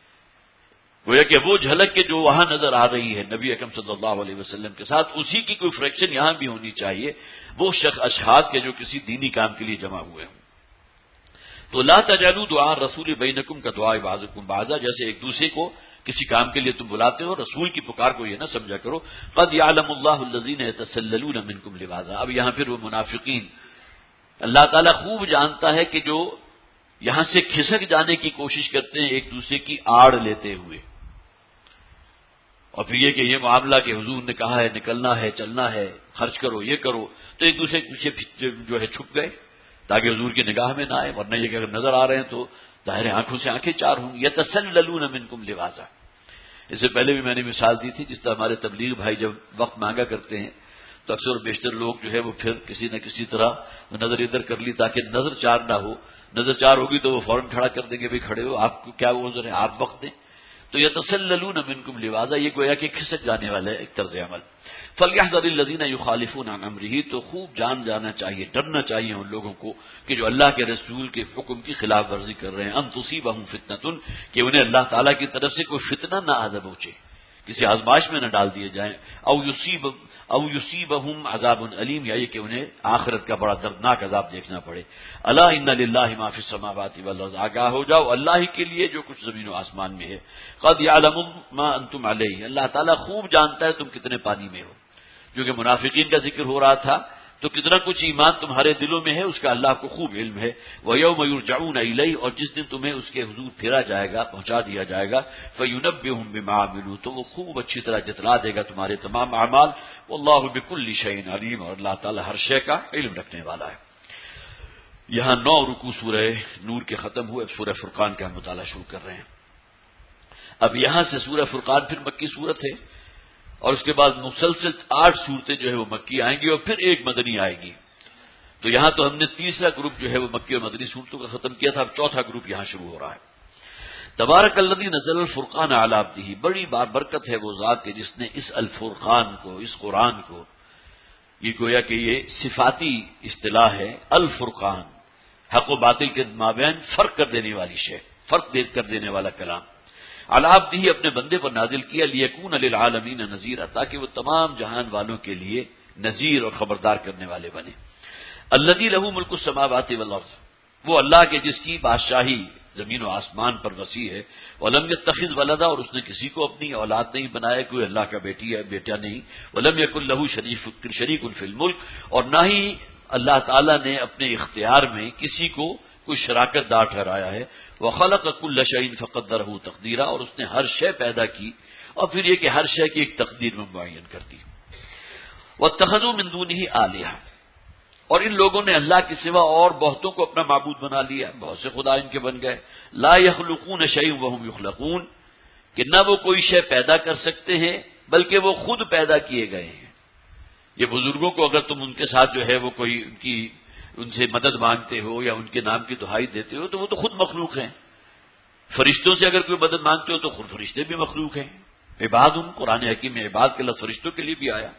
گویا کہ وہ جھلک کے جو وہاں نظر آ رہی ہے نبی اکرم صلی اللہ علیہ وسلم کے ساتھ، اسی کی کوئی فریکشن یہاں بھی ہونی چاہیے، وہ اشخاص کے جو کسی دینی کام کے لیے جمع ہوئے ہوں. تو لا تجعلوا دعاء الرسول بینکم کدعاء بعضکم بعضا، جیسے ایک دوسرے کو کسی کام کے لیے تم بلاتے ہو، رسول کی پکار کو یہ نہ سمجھا کرو. قد یعلم اللہ الذین یتسللون منکم لواذا، اب یہاں پھر وہ منافقین، اللہ تعالیٰ خوب جانتا ہے کہ جو یہاں سے کھسک جانے کی کوشش کرتے ہیں ایک دوسرے کی آڑ لیتے ہوئے، اور پھر یہ کہ یہ معاملہ کہ حضور نے کہا ہے نکلنا ہے، چلنا ہے، خرچ کرو، یہ کرو، تو ایک دوسرے کے پیچھے جو ہے چھپ گئے تاکہ حضور کی نگاہ میں نہ آئے، ورنہ یہ کہ اگر نظر آ رہے ہیں تو ظاہر آنکھوں سے آنکھیں چار ہوں گی۔ یتسللون منکم لواذا، اس سے پہلے بھی میں نے مثال دی تھی، جس طرح ہمارے تبلیغ بھائی جب وقت مانگا کرتے ہیں تو اکثر و بیشتر لوگ جو ہے وہ پھر کسی نہ کسی طرح نظر ادھر کر لی تاکہ نظر چار نہ ہو، نظر چار ہوگی تو وہ فوراً کھڑا کر دیں گے، بھی کھڑے ہو، آپ کو کیا عذر ہے، آپ وقت دیں۔ تو یتسللون منکم لواذا، یہ گویا کہ کھسک جانے والا ہے ایک طرز عمل۔ فلیحذر الذین یخالفون عن امرہ، تو خوب جان جانا چاہیے، ڈرنا چاہیے ان لوگوں کو کہ جو اللہ کے رسول کے حکم کی خلاف ورزی کر رہے ہیں، ان تصیبہم فتنۃ، کہ انہیں اللہ تعالیٰ کی طرف سے کوئی فتنہ نہ آ پہنچے، کسی آزمائش میں نہ ڈال دیے جائیں، او یصیبہم عذاب علیم، یا یہ کہ انہیں آخرت کا بڑا دردناک عذاب دیکھنا پڑے۔ الا ان للہ ما فی السماوات والارض، آگاہ ہو جاؤ اللہ ہی کے لیے جو کچھ زمین و آسمان میں ہے۔ قد یعلم ما انتم علیہ، اللہ تعالیٰ خوب جانتا ہے تم کتنے پانی میں ہو، کیونکہ منافقین کا ذکر ہو رہا تھا تو کتنا کچھ ایمان تمہارے دلوں میں ہے اس کا اللہ کو خوب علم ہے۔ وَيَوْمَ يُرْجَعُونَ إِلَيْهِ، اور جس دن تمہیں اس کے حضور پھیرا جائے گا، پہنچا دیا جائے گا، فَيُنَبِّئُهُم بِمَا عَمِلُوا، تو وہ خوب اچھی طرح جتلا دے گا تمہارے تمام اعمال۔ وَاللَّهُ بِكُلِّ شَيْءٍ عَلِيمٌ، اور اللہ تعالیٰ ہر شے کا علم رکھنے والا ہے۔ یہاں 9 رکوع سورہ نور کے ختم ہوئے، سورہ فرقان کا ہم مطالعہ شروع کر رہے ہیں۔ اب یہاں سے سورہ فرقان پھر مکی سورت ہے، اور اس کے بعد مسلسل 8 صورتیں جو ہے وہ مکی آئیں گی اور پھر ایک مدنی آئے گی۔ تو یہاں تو ہم نے تیسرا گروپ جو ہے وہ مکی اور مدنی صورتوں کا ختم کیا تھا، اب چوتھا گروپ یہاں شروع ہو رہا ہے۔ تبارک الذی نزل الفرقان علی عبدہ، بڑی برکت ہے وہ ذات کے جس نے اس الفرقان کو، اس قرآن کو، یہ گویا کہ یہ صفاتی اصطلاح ہے، الفرقان، حق و باطل کے مابین فرق کر دینے والی شے، فرق کر دینے والا کلام، علی عبدہ، اپنے بندے پر نازل کیا، لیکون للعالمین نذیرا، تاکہ وہ تمام جہان والوں کے لیے نذیر اور خبردار کرنے والے بنے۔ الذی لہ ملک السماوات والارض، وہ اللہ کے جس کی بادشاہی زمین و آسمان پر وسیع ہے، ولم یتخذ ولدا، اور اس نے کسی کو اپنی اولاد نہیں بنایا، کوئی اللہ کا بیٹی ہے بیٹا نہیں، ولم یکن لہ شریک فی الملک، اور نہ ہی اللہ تعالیٰ نے اپنے اختیار میں کسی کو کوئی شراکت دار ٹھہرایا ہے۔ وخلق کل شیء فقدرہ تقدیرا، اور اس نے ہر شے پیدا کی اور پھر یہ کہ ہر شے کی ایک تقدیر میں معین کر دی۔ واتخذوا من دونہ آلہہ، اور ان لوگوں نے اللہ کے سوا اور بہتوں کو اپنا معبود بنا لیا، بہت سے خدا ان کے بن گئے۔ لا یخلقون شیئا وہم یخلقون، کہ نہ وہ کوئی شے پیدا کر سکتے ہیں بلکہ وہ خود پیدا کیے گئے ہیں۔ یہ بزرگوں کو اگر تم ان کے ساتھ جو ہے وہ کوئی ان سے مدد مانگتے ہو یا ان کے نام کی دہائی دیتے ہو تو وہ تو خود مخلوق ہیں۔ فرشتوں سے اگر کوئی مدد مانگتے ہو تو خود فرشتے بھی مخلوق ہیں۔ عباد، قرآن حکیم میں عباد کے لفظ فرشتوں کے لیے بھی آیا۔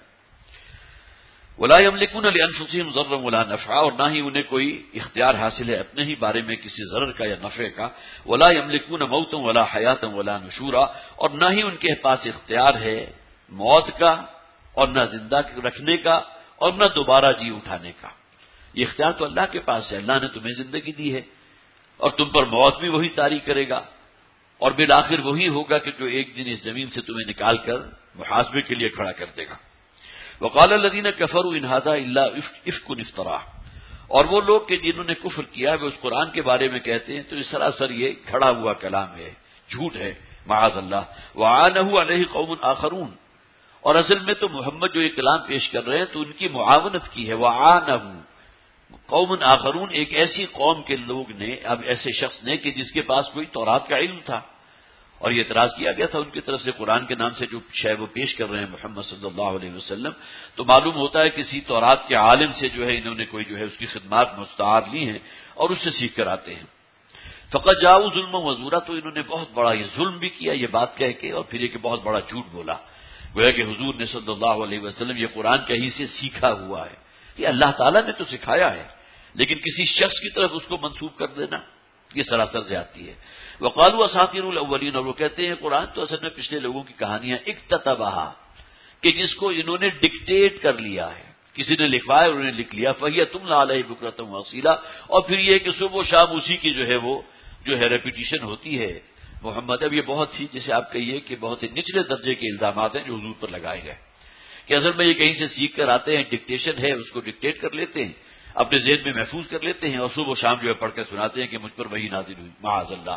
ولا یملکون لانفسہم ضرا ولا نفعا، اور نہ ہی انہیں کوئی اختیار حاصل ہے اپنے ہی بارے میں کسی ضرر کا یا نفع کا۔ ولا یملکون موتا ولا حیاتا ولا نشورا، اور نہ ہی ان کے پاس اختیار ہے موت کا اور نہ زندہ رکھنے کا اور نہ دوبارہ جی اٹھانے کا۔ یہ اختیار تو اللہ کے پاس ہے، اللہ نے تمہیں زندگی دی ہے اور تم پر موت بھی وہی طاری کرے گا، اور بالآخر وہی ہوگا کہ جو ایک دن اس زمین سے تمہیں نکال کر محاسبے کے لیے کھڑا کر دے گا۔ وقال الذین کفروا ان ھذا الا افک افتراء، اور وہ لوگ کہ جنہوں نے کفر کیا وہ اس قرآن کے بارے میں کہتے ہیں تو یہ سراسر یہ کھڑا ہوا کلام ہے، جھوٹ ہے، معاذ اللہ۔ وعانہ علیہ قوم آخرون، اور اصل میں تو محمد جو یہ کلام پیش کر رہے ہیں تو ان کی معاونت کی ہے۔ وعانہ قوم آخرون، ایک ایسی قوم کے لوگ نے، اب ایسے شخص نے کہ جس کے پاس کوئی تورات کا علم تھا، اور یہ اعتراض کیا گیا تھا ان کی طرف سے قرآن کے نام سے جو شے وہ پیش کر رہے ہیں محمد صلی اللہ علیہ وسلم، تو معلوم ہوتا ہے کسی تورات کے عالم سے جو ہے انہوں نے کوئی جو ہے اس کی خدمات مستعار لی ہیں اور اس سے سیکھ کر آتے ہیں۔ فقط جاؤ ظلم و زورا، تو انہوں نے بہت بڑا یہ ظلم بھی کیا یہ بات کہہ کے، اور پھر یہ کہ بہت بڑا جھوٹ بولا، گویا کہ حضور نے صلی اللہ علیہ وسلم یہ قرآن کہیں سے سیکھا ہوا ہے، یہ اللہ تعالیٰ نے تو سکھایا ہے، لیکن کسی شخص کی طرف اس کو منسوب کر دینا یہ سراسر زیادتی ہے۔ وقالوا اساطیر الاولین، اور وہ کہتے ہیں قرآن تو اصل میں پچھلے لوگوں کی کہانیاں، اکتتبھا، کہ جس کو انہوں نے ڈکٹیٹ کر لیا ہے، کسی نے لکھوایا انہوں نے لکھ لیا، فہی تملی علیہ بکرۃ واصیلا، اور پھر یہ کہ صبح و شام اسی کی جو ہے وہ جو ہے ریپیٹیشن ہوتی ہے محمد۔ اب یہ بہت ہی جیسے آپ کہیے کہ بہت ہی نچلے درجے کے الزامات ہیں جو حضور پر لگائے گئے کہ اصل میں یہ کہیں سے سیکھ کر آتے ہیں، ڈکٹیشن ہے، اس کو ڈکٹیٹ کر لیتے ہیں، اپنے ذہن میں محفوظ کر لیتے ہیں اور صبح و شام جو ہے پڑھ کر سناتے ہیں کہ مجھ پر وہی نازل ہوئی، معاذ اللہ۔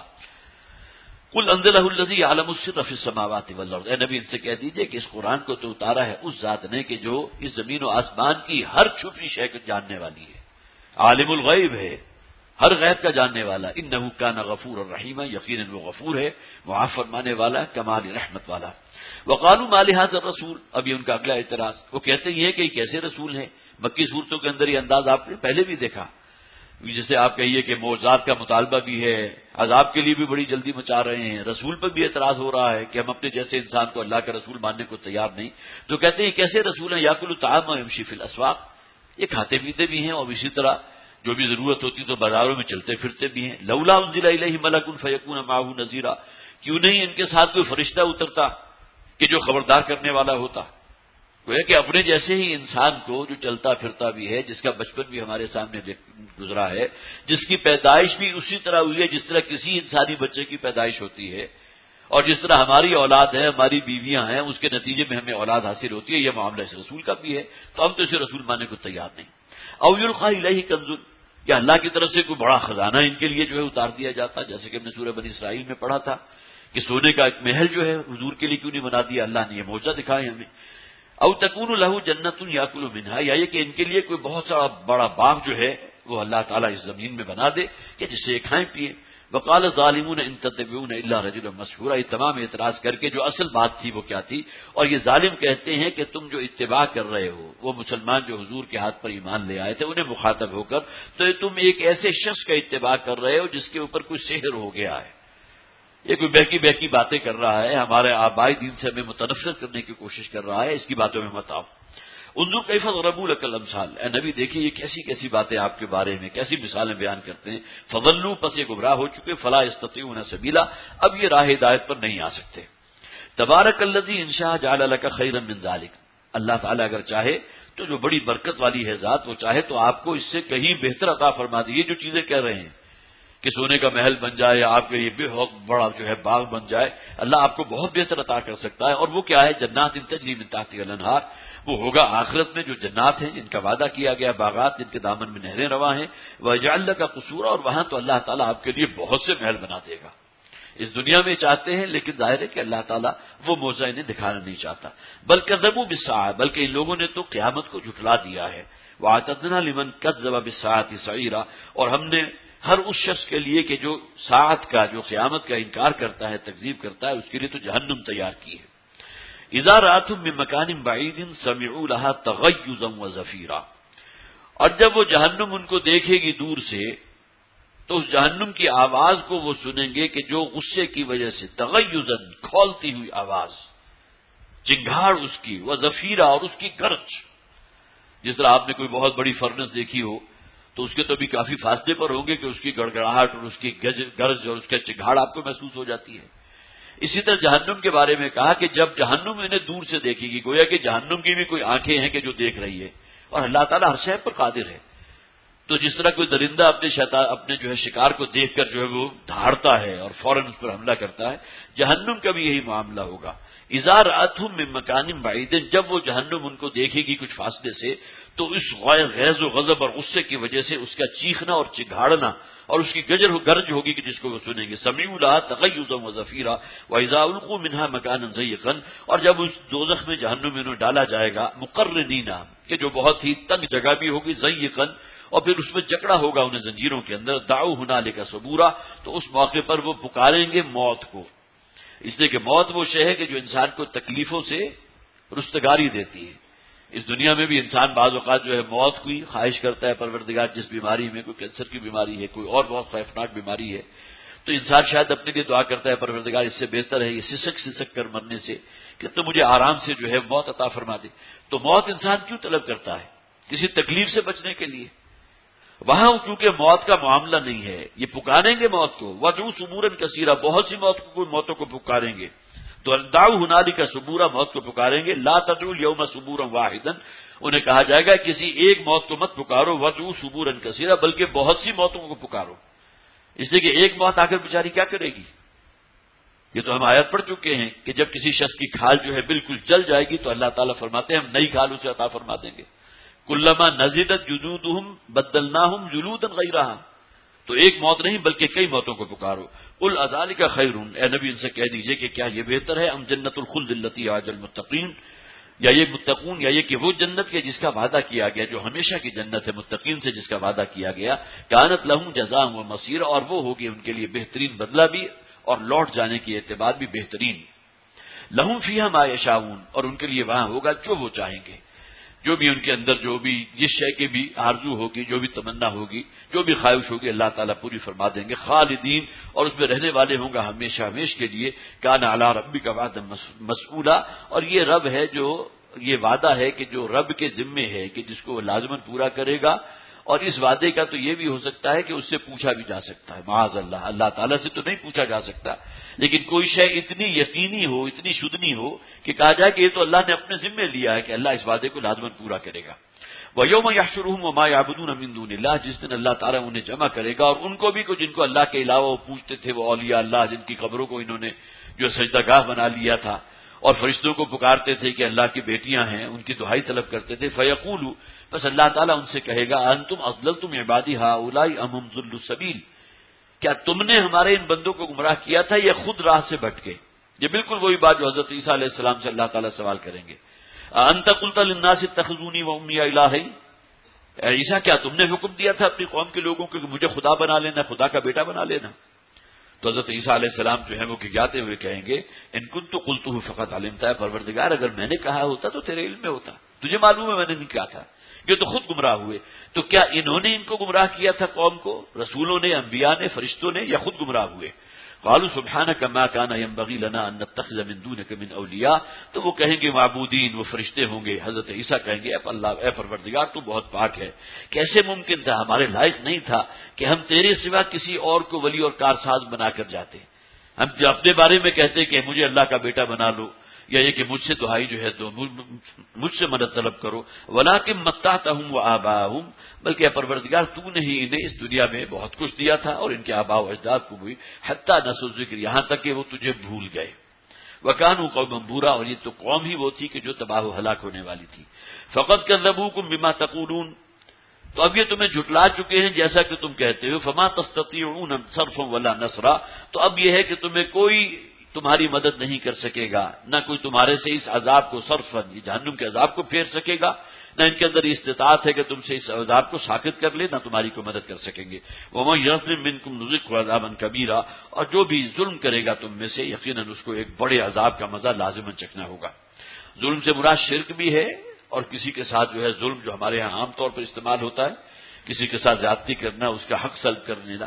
قل انزلہ الذی یعلم السر فی السماوات والارض، اے نبی ان سے کہہ دیجئے کہ اس قرآن کو تو اتارا ہے اس ذات نے کہ جو اس زمین و آسمان کی ہر چھپی شے کو جاننے والی ہے، عالم الغیب ہے، ہر غیب کا جاننے والا۔ انہ کان غفور الرحیم، یقیناً وہ غفور ہے، معاف فرمانے والا، کمال رحمت والا۔ وقالوا ما لهذا الرسول، ابھی ان کا اگلا اعتراض، وہ کہتے ہیں کہ یہ کیسے رسول ہے؟ مکی صورتوں کے اندر یہ انداز آپ نے پہلے بھی دیکھا، جسے آپ کہیے کہ معجزات کا مطالبہ بھی ہے، عذاب کے لیے بھی بڑی جلدی مچا رہے ہیں، رسول پر بھی اعتراض ہو رہا ہے کہ ہم اپنے جیسے انسان کو اللہ کا رسول ماننے کو تیار نہیں، تو کہتے ہیں کیسے رسول ہیں؟ یاکل الطعام ویمشی فی الاسواق، یہ کھاتے پیتے بھی ہیں اور اسی طرح جو بھی ضرورت ہوتی تو بازاروں میں چلتے پھرتے بھی ہیں۔ لولا انزل الیہ ملک فیکون معه نذیرا، کیوں نہیں ان کے ساتھ کوئی فرشتہ اترتا کہ جو خبردار کرنے والا ہوتا؟ گویا کہ اپنے جیسے ہی انسان کو جو چلتا پھرتا بھی ہے، جس کا بچپن بھی ہمارے سامنے گزرا ہے، جس کی پیدائش بھی اسی طرح ہوئی ہے جس طرح کسی انسانی بچے کی پیدائش ہوتی ہے، اور جس طرح ہماری اولاد ہے، ہماری بیویاں ہیں، اس کے نتیجے میں ہمیں اولاد حاصل ہوتی ہے، یہ معاملہ اس رسول کا بھی ہے، تو ہم تو اسے رسول ماننے کو تیار نہیں۔ او یلقی الیہ کنز، یا اللہ کی طرف سے کوئی بڑا خزانہ ان کے لیے جو ہے اتار دیا جاتا، جیسے کہ ہم نے سورہ بنی اسرائیل میں پڑھا تھا کہ سونے کا ایک محل جو ہے حضور کے لیے کیوں نہیں بنا دیا، اللہ نے یہ معجزہ دکھایا ہمیں۔ او تکون لہ جنت یاکل منہا، یا یہ کہ ان کے لیے کوئی بہت سا بڑا باغ جو ہے وہ اللہ تعالیٰ اس زمین میں بنا دے کہ جس سے کھائیں پیئیں۔ وقال الظالمون ان تتبعون الا رجلا مسحورا، یہ تمام اعتراض کر کے جو اصل بات تھی وہ کیا تھی، اور یہ ظالم کہتے ہیں کہ تم جو اتباع کر رہے ہو، وہ مسلمان جو حضور کے ہاتھ پر ایمان لے آئے تھے انہیں مخاطب ہو کر، تو یہ تم ایک ایسے شخص کا اتباع کر رہے ہو جس کے اوپر کوئی سحر ہو گیا ہے، یہ کوئی بہکی بہکی باتیں کر رہا ہے، ہمارے آبائی دین سے ہمیں متنفر کرنے کی کوشش کر رہا ہے، اس کی باتوں میں مت آؤ۔ انظر کیف ضربوا لک الامثال، اے نبی دیکھیے یہ کیسی کیسی باتیں آپ کے بارے میں، کیسی مثالیں بیان کرتے ہیں۔ فضلوا، پس یہ گمراہ ہو چکے، فلا یستطیعون سبیلا، اب یہ راہ ہدایت پر نہیں آ سکتے۔ تبارک الذی ان شاء جعل لک خیرا من ذلک، اللہ تعالیٰ اگر چاہے تو جو بڑی برکت والی ہے ذات، وہ چاہے تو آپ کو اس سے کہیں بہتر عطا فرما دے۔ یہ جو چیزیں کہہ رہے ہیں کہ سونے کا محل بن جائے یا آپ کے لیے بہت بڑا جو ہے باغ بن جائے، اللہ آپ کو بہت بہتر عطا کر سکتا ہے، اور وہ کیا ہے؟ جنات تجری من تحتها الانہار، وہ ہوگا آخرت میں جو جنات ہیں جن کا وعدہ کیا گیا، باغات جن کے دامن میں نہریں رواں ہیں، وَيَجْعَلْ لَكَ قُصُورًا، اور وہاں تو اللہ تعالیٰ آپ کے لیے بہت سے محل بنا دے گا۔ اس دنیا میں چاہتے ہیں لیکن ظاہر ہے کہ اللہ تعالیٰ وہ موضع انہیں دکھانا نہیں چاہتا۔ بل کذبوا بالساعۃ، بلکہ ان لوگوں نے تو قیامت کو جھٹلا دیا ہے۔ وَأَعْتَدْنَا لِمَنْ كَذَّبَ بِالسَّاعَةِ سَعِيرًا، اور ہم نے ہر اس شخص کے لیے کہ جو ساعت کا، جو قیامت کا انکار کرتا ہے، تکذیب کرتا ہے، اس کے لیے تو جہنم تیار کی ہے۔ اذا رأتهم من مکان بعید سمعوا لها تغیظا وزفیرا، اور جب وہ جہنم ان کو دیکھے گی دور سے تو اس جہنم کی آواز کو وہ سنیں گے کہ جو غصے کی وجہ سے، تغیظا کھولتی ہوئی آواز، چنگھاڑ اس کی، وزفیرا اور اس کی گرج، جس طرح آپ نے کوئی بہت بڑی فرنس دیکھی ہو تو اس کے تو بھی کافی فاصلے پر ہوں گے کہ اس کی گڑگڑاہٹ اور اس کی گرج اور اس کا چنگھاڑ آپ کو محسوس ہو جاتی ہے۔ اسی طرح جہنم کے بارے میں کہا کہ جب جہنم انہیں دور سے دیکھے گی، گویا کہ جہنم کی بھی کوئی آنکھیں ہیں کہ جو دیکھ رہی ہے، اور اللہ تعالیٰ ہر شے پر قادر ہے۔ تو جس طرح کوئی درندہ اپنے جو ہے شکار کو دیکھ کر جو ہے وہ دھاڑتا ہے اور فوراً اس پر حملہ کرتا ہے، جہنم کا بھی یہی معاملہ ہوگا۔ اذا رأتهم من مکان بعید، جب وہ جہنم ان کو دیکھے گی کچھ فاصلے سے تو اس غیظ و غضب اور غصے کی وجہ سے اس کا چیخنا اور چنگھاڑنا اور اس کی گرج ہوگی کہ جس کو وہ سنیں گے۔ سمعوا لها تغیظا وزفیرا واذا القوا منها مکانا ضیقا، اور جب اس دوزخ میں جہنم میں انہیں ڈالا جائے گا مقرنین، کہ جو بہت ہی تنگ جگہ بھی ہوگی، ضیقا، اور پھر اس میں جکڑا ہوگا انہیں زنجیروں کے اندر، دعوا هنالک ثبورا، تو اس موقع پر وہ پکاریں گے موت کو، اس لیے کہ موت وہ شے ہے کہ جو انسان کو تکلیفوں سے رستگاری دیتی ہے۔ اس دنیا میں بھی انسان بعض اوقات جو ہے موت کی خواہش کرتا ہے، پروردگار جس بیماری میں، کوئی کینسر کی بیماری ہے، کوئی اور بہت خوفناک بیماری ہے، تو انسان شاید اپنے لیے دعا کرتا ہے پروردگار اس سے بہتر ہے یہ سسک کر مرنے سے کہ تو مجھے آرام سے جو ہے موت عطا فرما دے۔ تو موت انسان کیوں طلب کرتا ہے؟ کسی تکلیف سے بچنے کے لیے۔ وہاں چونکہ موت کا معاملہ نہیں ہے، یہ پکاریں گے موت کو، وَدْعُوا ثُبُورًا كَثِيرًا، بہت سی موتوں کو پکاریں گے، تو دعوا هنالک ثبورا، موت کو پکاریں گے، لا تدعوا اليوم ثبورا واحدا، انہیں کہا جائے گا کسی ایک موت کو مت پکارو، وَدْعُوا ثُبُورًا كَثِيرًا، بلکہ بہت سی موتوں کو پکارو، اس لیے کہ ایک موت آ کر بیچاری کیا کرے گی؟ یہ تو ہم آیت پڑھ چکے ہیں کہ جب کسی شخص کی کھال جو ہے بالکل جل جائے گی تو اللہ تعالیٰ فرماتے ہیں ہم نئی کھال اسے عطا فرما دیں گے۔ کلما نزدت جلودہم بدلناہم جلودا غیرہا، تو ایک موت نہیں بلکہ کئی موتوں کو پکارو. قل اذالک خیر، اے نبی ان سے کہہ دیجئے کہ کیا یہ بہتر ہے ام جنت الخلد التی وعد المتقین، یا یہ متقون، یا یہ کہ وہ جنت کے جس کا وعدہ کیا گیا، جو ہمیشہ کی جنت ہے متقین سے جس کا وعدہ کیا گیا، کانت لہم جزاء و مصیر، اور وہ ہوگی ان کے لیے بہترین بدلہ بھی اور لوٹ جانے کی اعتبار بھی بہترین. لہم فیہا ما یشاؤون، اور ان کے لیے وہاں ہوگا جو وہ چاہیں گے، جو بھی ان کے اندر جو بھی جس شے کی بھی آرزو ہوگی، جو بھی تمنا ہوگی، جو بھی خواہش ہوگی، اللہ تعالیٰ پوری فرما دیں گے. خالدین، اور اس میں رہنے والے ہوں گا ہمیشہ ہمیش کے لیے. کان علی ربک وعدا مسئولا، اور یہ رب ہے جو یہ وعدہ ہے کہ جو رب کے ذمے ہے کہ جس کو وہ لازماً پورا کرے گا. اور اس وعدے کا تو یہ بھی ہو سکتا ہے کہ اس سے پوچھا بھی جا سکتا ہے، معاذ اللہ، اللہ تعالیٰ سے تو نہیں پوچھا جا سکتا، لیکن کوئی شے اتنی یقینی ہو، اتنی شدنی ہو کہ کہا جائے کہ یہ تو اللہ نے اپنے ذمے لیا ہے کہ اللہ اس وعدے کو لازماً پورا کرے گا. وَيَوْمَ يَحْشُرُهُمْ وَمَا يَعْبُدُونَ مِن دُونِ اللَّهِ، جس دن اللہ تعالیٰ انہیں جمع کرے گا اور ان کو بھی جن کو اللہ کے علاوہ وہ پوچھتے تھے، وہ اولیاء اللہ جن کی قبروں کو انہوں نے جو سجدہ گاہ بنا لیا تھا اور فرشتوں کو پکارتے تھے کہ اللہ کی بیٹیاں ہیں، ان کی دعائی طلب کرتے تھے. فَيَقُولُ، بس اللہ تعالیٰ ان سے کہے گا انتم اضللتم عبادی ہؤلاء ام هم ضلوا السبیل، کیا تم نے ہمارے ان بندوں کو گمراہ کیا تھا یا خود راہ سے بھٹکے؟ یہ بالکل وہی بات جو حضرت عیسیٰ علیہ السلام سے اللہ تعالیٰ سوال کریں گے. انت قلت للناس اتخذونی وامی الہین، اے عیسیٰ کیا تم نے حکم دیا تھا اپنی قوم کے لوگوں کو کہ مجھے خدا بنا لینا، خدا کا بیٹا بنا لینا؟ تو حضرت عیسیٰ علیہ السلام جو ہے وہ گھگاتے ہوئے کہیں گے ان کنت قلتہ فقط علمتہ، ہے پروردگار اگر میں نے کہا ہوتا تو تیرے علم میں ہوتا، تجھے معلوم ہے میں نے نہیں کہا تھا، یہ تو خود گمراہ ہوئے. تو کیا انہوں نے ان کو گمراہ کیا تھا قوم کو، رسولوں نے، انبیاء نے، فرشتوں نے، یا خود گمراہ ہوئے؟ قالوا سبحانک ما کان ينبغی لنا ان نتخذ من دونک من اولیاء، تو وہ کہیں گے معبودین، وہ فرشتے ہوں گے، حضرت عیسیٰ کہیں گے اے اللہ، اے پروردگار تو بہت پاک ہے، کیسے ممکن تھا، ہمارے لائق نہیں تھا کہ ہم تیرے سوا کسی اور کو ولی اور کارساز بنا کر جاتے. ہم جو اپنے بارے میں کہتے کہ مجھے اللہ کا بیٹا بنا لو، یا یہ کہ مجھ سے دہائی جو ہے تو مجھ سے مدد طلب کرو. ولیکن متعتہم وآباءہم، بلکہ پروردگار تو نے ہی انہیں اس دنیا میں بہت کچھ دیا تھا اور ان کے آباء و اجداد کو بھی، حتی نسوا الذکر، یہاں تک کہ وہ تجھے بھول گئے. وکانوا قوما بورا، اور یہ تو قوم ہی وہ تھی کہ جو تباہ و ہلاک ہونے والی تھی. فقد کذبوکم بما تقولون، تو اب یہ تمہیں جھٹلا چکے ہیں جیسا کہ تم کہتے ہو. فما تستطيعون صرفا ولا نصرا، تو اب یہ ہے کہ تمہیں کوئی تمہاری مدد نہیں کر سکے گا، نہ کوئی تمہارے سے اس عذاب کو صرفا، جہنم کے عذاب کو پھیر سکے گا، نہ ان کے اندر استطاعت ہے کہ تم سے اس عذاب کو ساقط کر لے، نہ تمہاری کوئی مدد کر سکیں گے. ومن یظلم منکم نذقه عذابا کبیرا، اور جو بھی ظلم کرے گا تم میں سے یقیناً اس کو ایک بڑے عذاب کا مزہ لازماً چکھنا ہوگا. ظلم سے مراد شرک بھی ہے، اور کسی کے ساتھ جو ہے ظلم جو ہمارے ہاں عام طور پر استعمال ہوتا ہے، کسی کے ساتھ زیادتی کرنا، اس کا حق سلب کر لینا.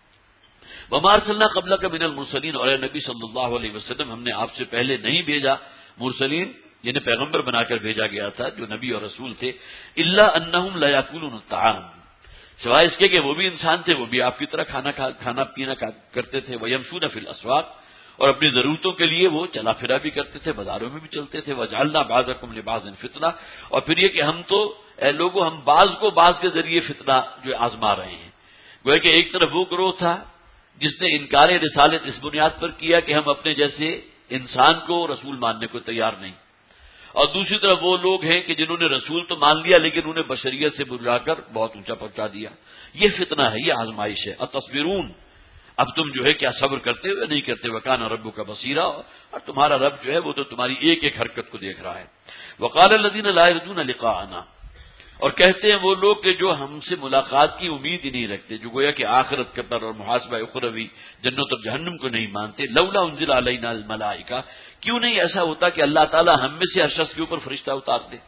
وما ارسلنا قبلک من المرسلین، اور اے نبی صلی اللہ علیہ وسلم ہم نے آپ سے پہلے نہیں بھیجا مرسلین، جنہیں پیغمبر بنا کر بھیجا گیا تھا، جو نبی اور رسول تھے، الا انہم لیاکلون الطعام، سوائے اس کے کہ وہ بھی انسان تھے، وہ بھی آپ کی طرح کھانا پینا کرتے تھے. ویمشون فی الاسواق، اور اپنی ضرورتوں کے لیے وہ چلا پھرا بھی کرتے تھے، بازاروں میں بھی چلتے تھے. وجعلنا بعضکم لبعض فتنہ، اور پھر یہ کہ ہم تو اے لوگوں ہم بعض کو بعض کے ذریعے فتنہ جو آزما رہے ہیں. گویا کہ ایک طرف وہ گروہ تھا جس نے انکار رسالت اس بنیاد پر کیا کہ ہم اپنے جیسے انسان کو رسول ماننے کو تیار نہیں، اور دوسری طرف وہ لوگ ہیں کہ جنہوں نے رسول تو مان لیا لیکن انہیں بشریت سے بلا کر بہت اونچا پہنچا دیا. یہ فتنہ ہے، یہ آزمائش ہے. اتصبرون، اب تم جو ہے کیا صبر کرتے ہو یا نہیں کرتے؟ وکان ربک بصیرا، اور تمہارا رب جو ہے وہ تو تمہاری ایک ایک حرکت کو دیکھ رہا ہے. وقال الذین لا یرجون لقاءنا، اور کہتے ہیں وہ لوگ کہ جو ہم سے ملاقات کی امید ہی نہیں رکھتے، جو گویا کہ آخرت کے پر اور محاسبہ اخروی، جنت اور جہنم کو نہیں مانتے. لولا انزل علینا الملائکہ، کیوں نہیں ایسا ہوتا کہ اللہ تعالی ہم میں سے ہر شخص کے اوپر فرشتہ اتار دے؟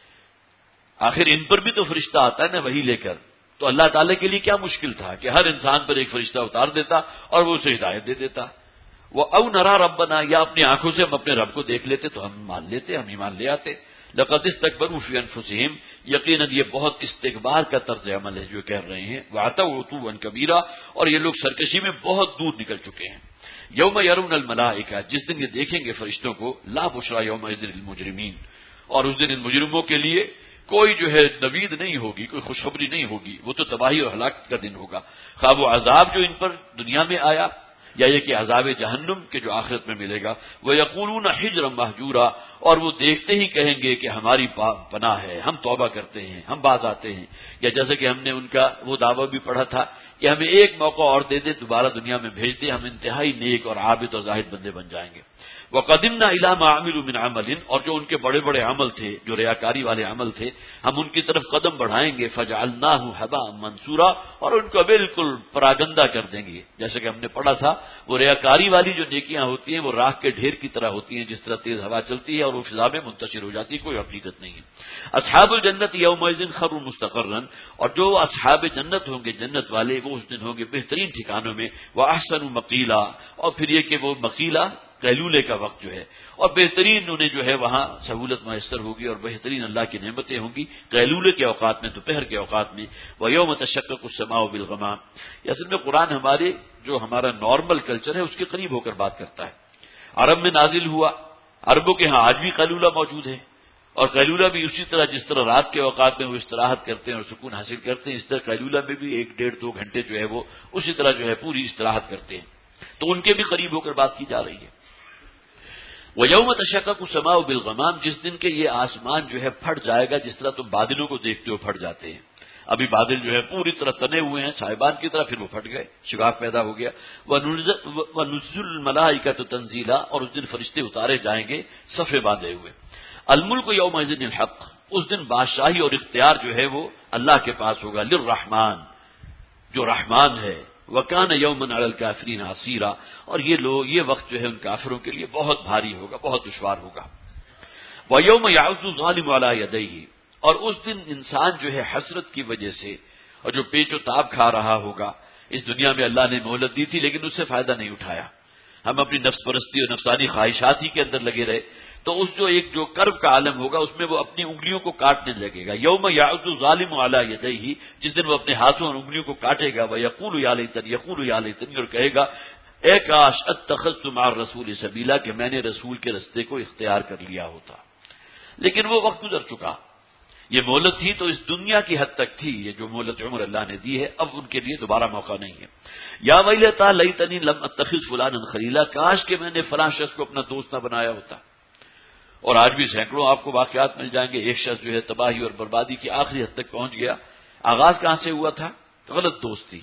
آخر ان پر بھی تو فرشتہ آتا ہے نا وہی لے کر، تو اللہ تعالی کے لیے کیا مشکل تھا کہ ہر انسان پر ایک فرشتہ اتار دیتا اور وہ اسے ہدایت دے دیتا. وہ او نرا ربنا، یا اپنی آنکھوں سے ہم اپنے رب کو دیکھ لیتے تو ہم مان لیتے، ہم ایمان لے آتے. لقد استكبروا في انفسهم، یقیناً یہ بہت استکبار کا طرز عمل ہے جو کہہ رہے ہیں. وعتوا عتوا كبيرا، اور یہ لوگ سرکشی میں بہت دور نکل چکے ہیں. یوم يرون الملائکہ، جس دن یہ دیکھیں گے فرشتوں کو، لا بشرى یومئذ للمجرمین، اور اس دن ان مجرموں کے لیے کوئی جو ہے نوید نہیں ہوگی، کوئی خوشخبری نہیں ہوگی، وہ تو تباہی اور ہلاکت کا دن ہوگا. خواہ وہ عذاب جو ان پر دنیا میں آیا یا یہ کہ عذاب جہنم کے جو آخرت میں ملے گا. وَيَقُولُونَ حِجْرًا مَحْجُورًا، اور وہ دیکھتے ہی کہیں گے کہ ہماری پناہ ہے، ہم توبہ کرتے ہیں، ہم باز آتے ہیں. یا جیسے کہ ہم نے ان کا وہ دعویٰ بھی پڑھا تھا کہ ہمیں ایک موقع اور دے دے، دوبارہ دنیا میں بھیج دے، ہم انتہائی نیک اور عابد اور زاہد بندے بن جائیں گے. وَقَدِمْنَا إِلَىٰ مَا عَمِلُوا مِنْ عَمَلٍ، اور جو ان کے بڑے بڑے عمل تھے، جو ریاکاری والے عمل تھے، ہم ان کی طرف قدم بڑھائیں گے. فَجَعَلْنَاهُ هَبَاءً مَنثُورًا، اور ان کو بالکل پراگندہ کر دیں گے. جیسے کہ ہم نے پڑھا تھا وہ ریاکاری والی جو نیکیاں ہوتی ہیں وہ راکھ کے ڈھیر کی طرح ہوتی ہیں، جس طرح تیز ہوا چلتی ہے اور وہ فضا میں منتشر ہو جاتی ہے، کوئی حقیقت نہیں ہے. اصحاب الجنت یومئذ خیر مستقرا، اور جو اصحاب جنت ہوں گے، جنت والے، وہ اس دن ہوں گے بہترین ٹھکانوں میں. واحسن مقیلا، اور پھر یہ کہ وہ مقیلا قیلولے کا وقت جو ہے، اور بہترین انہیں جو ہے وہاں سہولت میسر ہوگی اور بہترین اللہ کی نعمتیں ہوں گی قیلولے کے اوقات میں، دوپہر کے اوقات میں. وَيَوْمَ تَشَقَّقُ السَّمَاءُ بِالْغَمَامِ، اصل میں قرآن ہمارا نارمل کلچر ہے اس کے قریب ہو کر بات کرتا ہے. عرب میں نازل ہوا، عربوں کے ہاں آج بھی قیلولہ موجود ہے، اور قیلولہ بھی اسی طرح جس طرح رات کے اوقات میں وہ استراحت کرتے ہیں اور سکون حاصل کرتے ہیں، اس طرح قیلولہ میں بھی 1 ڈیڑھ 2 گھنٹے جو ہے وہ اسی طرح جو ہے پوری استراحت کرتے ہیں. تو ان کے بھی قریب ہو کر بات کی جا رہی ہے. وَيَوْمَ تَشَقَّقُ السَّمَاءُ بِالْغَمَامِ، جس دن کے یہ آسمان جو ہے پھٹ جائے گا، جس طرح تم بادلوں کو دیکھتے ہو پھٹ جاتے ہیں. ابھی بادل جو ہے پوری طرح تنے ہوئے ہیں صاحبان کی طرح، پھر وہ پھٹ گئے، شگاف پیدا ہو گیا. وَنُزِّلُ الْمَلَائِكَةُ تَنزِيلًا، اور اس دن فرشتے اتارے جائیں گے صفے باندھے ہوئے. الملک یومئذ الحق، اس دن بادشاہی اور اختیار جو ہے وہ اللہ کے پاس ہوگا. للرحمن، جو رحمان ہے. وَكَانَ يَوْمًا عَلَى الْكَافِرِينَ عَسِيرًا، اور یہ وقت جو ہے ان کافروں کے لیے بہت بھاری ہوگا، بہت دشوار ہوگا. وَيَوْمَ يَعُضُّ الظَّالِمُ عَلَىٰ يَدَيْهِ، اور اس دن انسان جو ہے حسرت کی وجہ سے اور جو پیچ و تاب کھا رہا ہوگا، اس دنیا میں اللہ نے مہلت دی تھی لیکن اس سے فائدہ نہیں اٹھایا، ہم اپنی نفس پرستی اور نفسانی خواہشات ہی کے اندر لگے رہے، تو اس جو کرب کا عالم ہوگا اس میں وہ اپنی انگلیوں کو کاٹنے لگے گا. یوم یعض الظالم علی یدیہ، جس دن وہ اپنے ہاتھوں اور انگلیوں کو کاٹے گا. ویقول یا لیتنی، اور کہے گا اے کاش اتخذت مع الرسول سبیلا، کہ میں نے رسول کے رستے کو اختیار کر لیا ہوتا. لیکن وہ وقت گزر چکا. یہ مہلت تھی تو اس دنیا کی حد تک تھی، یہ جو مہلت عمر اللہ نے دی ہے اب ان کے لیے دوبارہ موقع نہیں ہے. یا ویلتا لیتنی لم اتخذ فلانا خلیلا، کاش کہ میں نے فلاں شخص کو اپنا دوست نہ بنایا ہوتا. اور آج بھی سینکڑوں آپ کو واقعات مل جائیں گے. ایک شخص جو ہے تباہی اور بربادی کی آخری حد تک پہنچ گیا. آغاز کہاں سے ہوا تھا؟ غلط دوستی،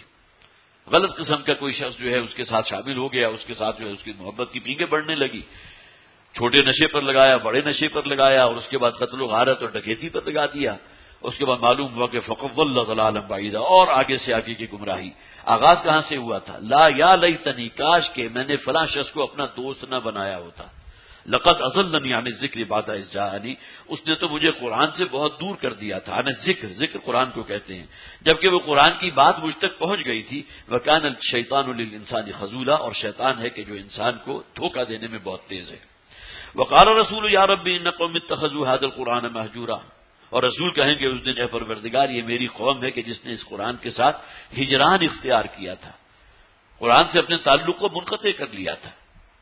غلط قسم کا کوئی شخص جو ہے اس کے ساتھ شامل ہو گیا، اس کے ساتھ جو ہے اس کی محبت کی پیکیں بڑھنے لگی. چھوٹے نشے پر لگایا، بڑے نشے پر لگایا، اور اس کے بعد قتل و غارت اور ڈکیتی پر لگا دیا. اس کے بعد معلوم ہوا کہ فقضل ضلالا بعیدا، اور آگے سے آگے کی گمراہی. آغاز کہاں سے ہوا تھا؟ لا یا لیتنی، کاش کہ میں نے فلاں شخص کو اپنا دوست نہ بنایا ہوتا. لقد اضلنی عن الذکر بعد اذ جاءنی، اس نے تو مجھے قرآن سے بہت دور کر دیا تھا. عن ذکر قرآن کو کہتے ہیں، جبکہ وہ قرآن کی بات مجھ تک پہنچ گئی تھی. وکان الشیطان للانسان خذولا، اور شیطان ہے کہ جو انسان کو دھوکہ دینے میں بہت تیز ہے. وقال رسول یا رب ان قوم اتخذوا هذا القرآن مهجورا، اور رسول کہیں گے اس دن اے پروردگار یہ میری قوم ہے کہ جس نے اس قرآن کے ساتھ ہجران اختیار کیا تھا، قرآن سے اپنے تعلق کو منقطع کر لیا تھا.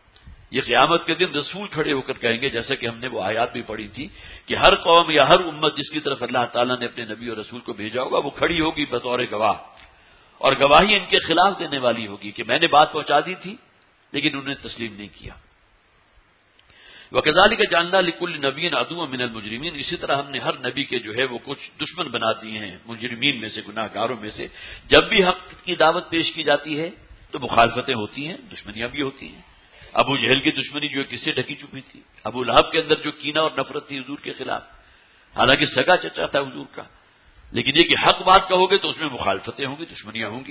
یہ قیامت کے دن رسول کھڑے ہو کر کہیں گے، جیسا کہ ہم نے وہ آیات بھی پڑھی تھی کہ ہر قوم یا ہر امت جس کی طرف اللہ تعالیٰ نے اپنے نبی اور رسول کو بھیجا ہوگا وہ کھڑی ہوگی بطور گواہ، اور گواہی ان کے خلاف دینے والی ہوگی کہ میں نے بات پہنچا دی تھی لیکن انہوں نے تسلیم نہیں کیا. وَكَذَلِكَ جَعَلْنَا لِكُلِّ نَبِيٍّ عَدُوًّا مِنَ الْمُجْرِمِينَ، اسی طرح ہم نے ہر نبی کے جو ہے وہ کچھ دشمن بنا دیے ہیں مجرمین میں سے، گناہ گاروں میں سے. جب بھی حق کی دعوت پیش کی جاتی ہے تو مخالفتیں ہوتی ہیں، دشمنیاں بھی ہوتی ہیں. ابو جہل کی دشمنی جو کس سے ڈھکی چھپی تھی، ابو لہب کے اندر جو کینہ اور نفرت تھی حضور کے خلاف، حالانکہ سگا چچا تھا حضور کا، لیکن یہ کہ حق بات کہو گے تو اس میں مخالفتیں ہوں گی، دشمنیاں ہوں گی.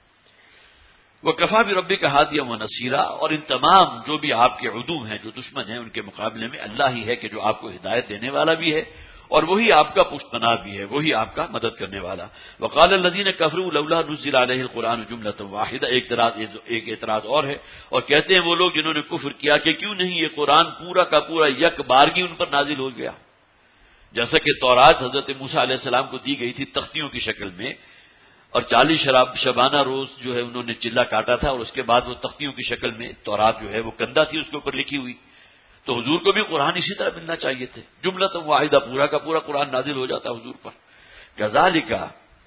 وَكَفَىٰ بِرَبِّكَ هَادِيًا وَنَصِيرًا، اور ان تمام جو بھی آپ کے عدو ہیں، جو دشمن ہیں، ان کے مقابلے میں اللہ ہی ہے کہ جو آپ کو ہدایت دینے والا بھی ہے اور وہی آپ کا پشت پناہ بھی ہے، وہی آپ کا مدد کرنے والا. وقال الذين كفروا لولا نزل عليه القرآن جملة واحدة، ایک اعتراض اور ہے، اور کہتے ہیں وہ لوگ جنہوں نے کفر کیا کہ کیوں نہیں یہ قرآن پورا کا پورا یک بارگی ان پر نازل ہو گیا. جیسا کہ تورات حضرت موسیٰ علیہ السلام کو دی گئی تھی تختیوں کی شکل میں، اور 40 شبانہ روز جو ہے انہوں نے چلہ کاٹا تھا، اور اس کے بعد وہ تختیوں کی شکل میں تورات جو ہے وہ کندہ تھی اس کے اوپر لکھی ہوئی. تو حضور کو بھی قرآن اسی طرح ملنا چاہیے تھے، جملۃ واحدہ، پورا کا پورا قرآن نازل ہو جاتا حضور پر. کذالک،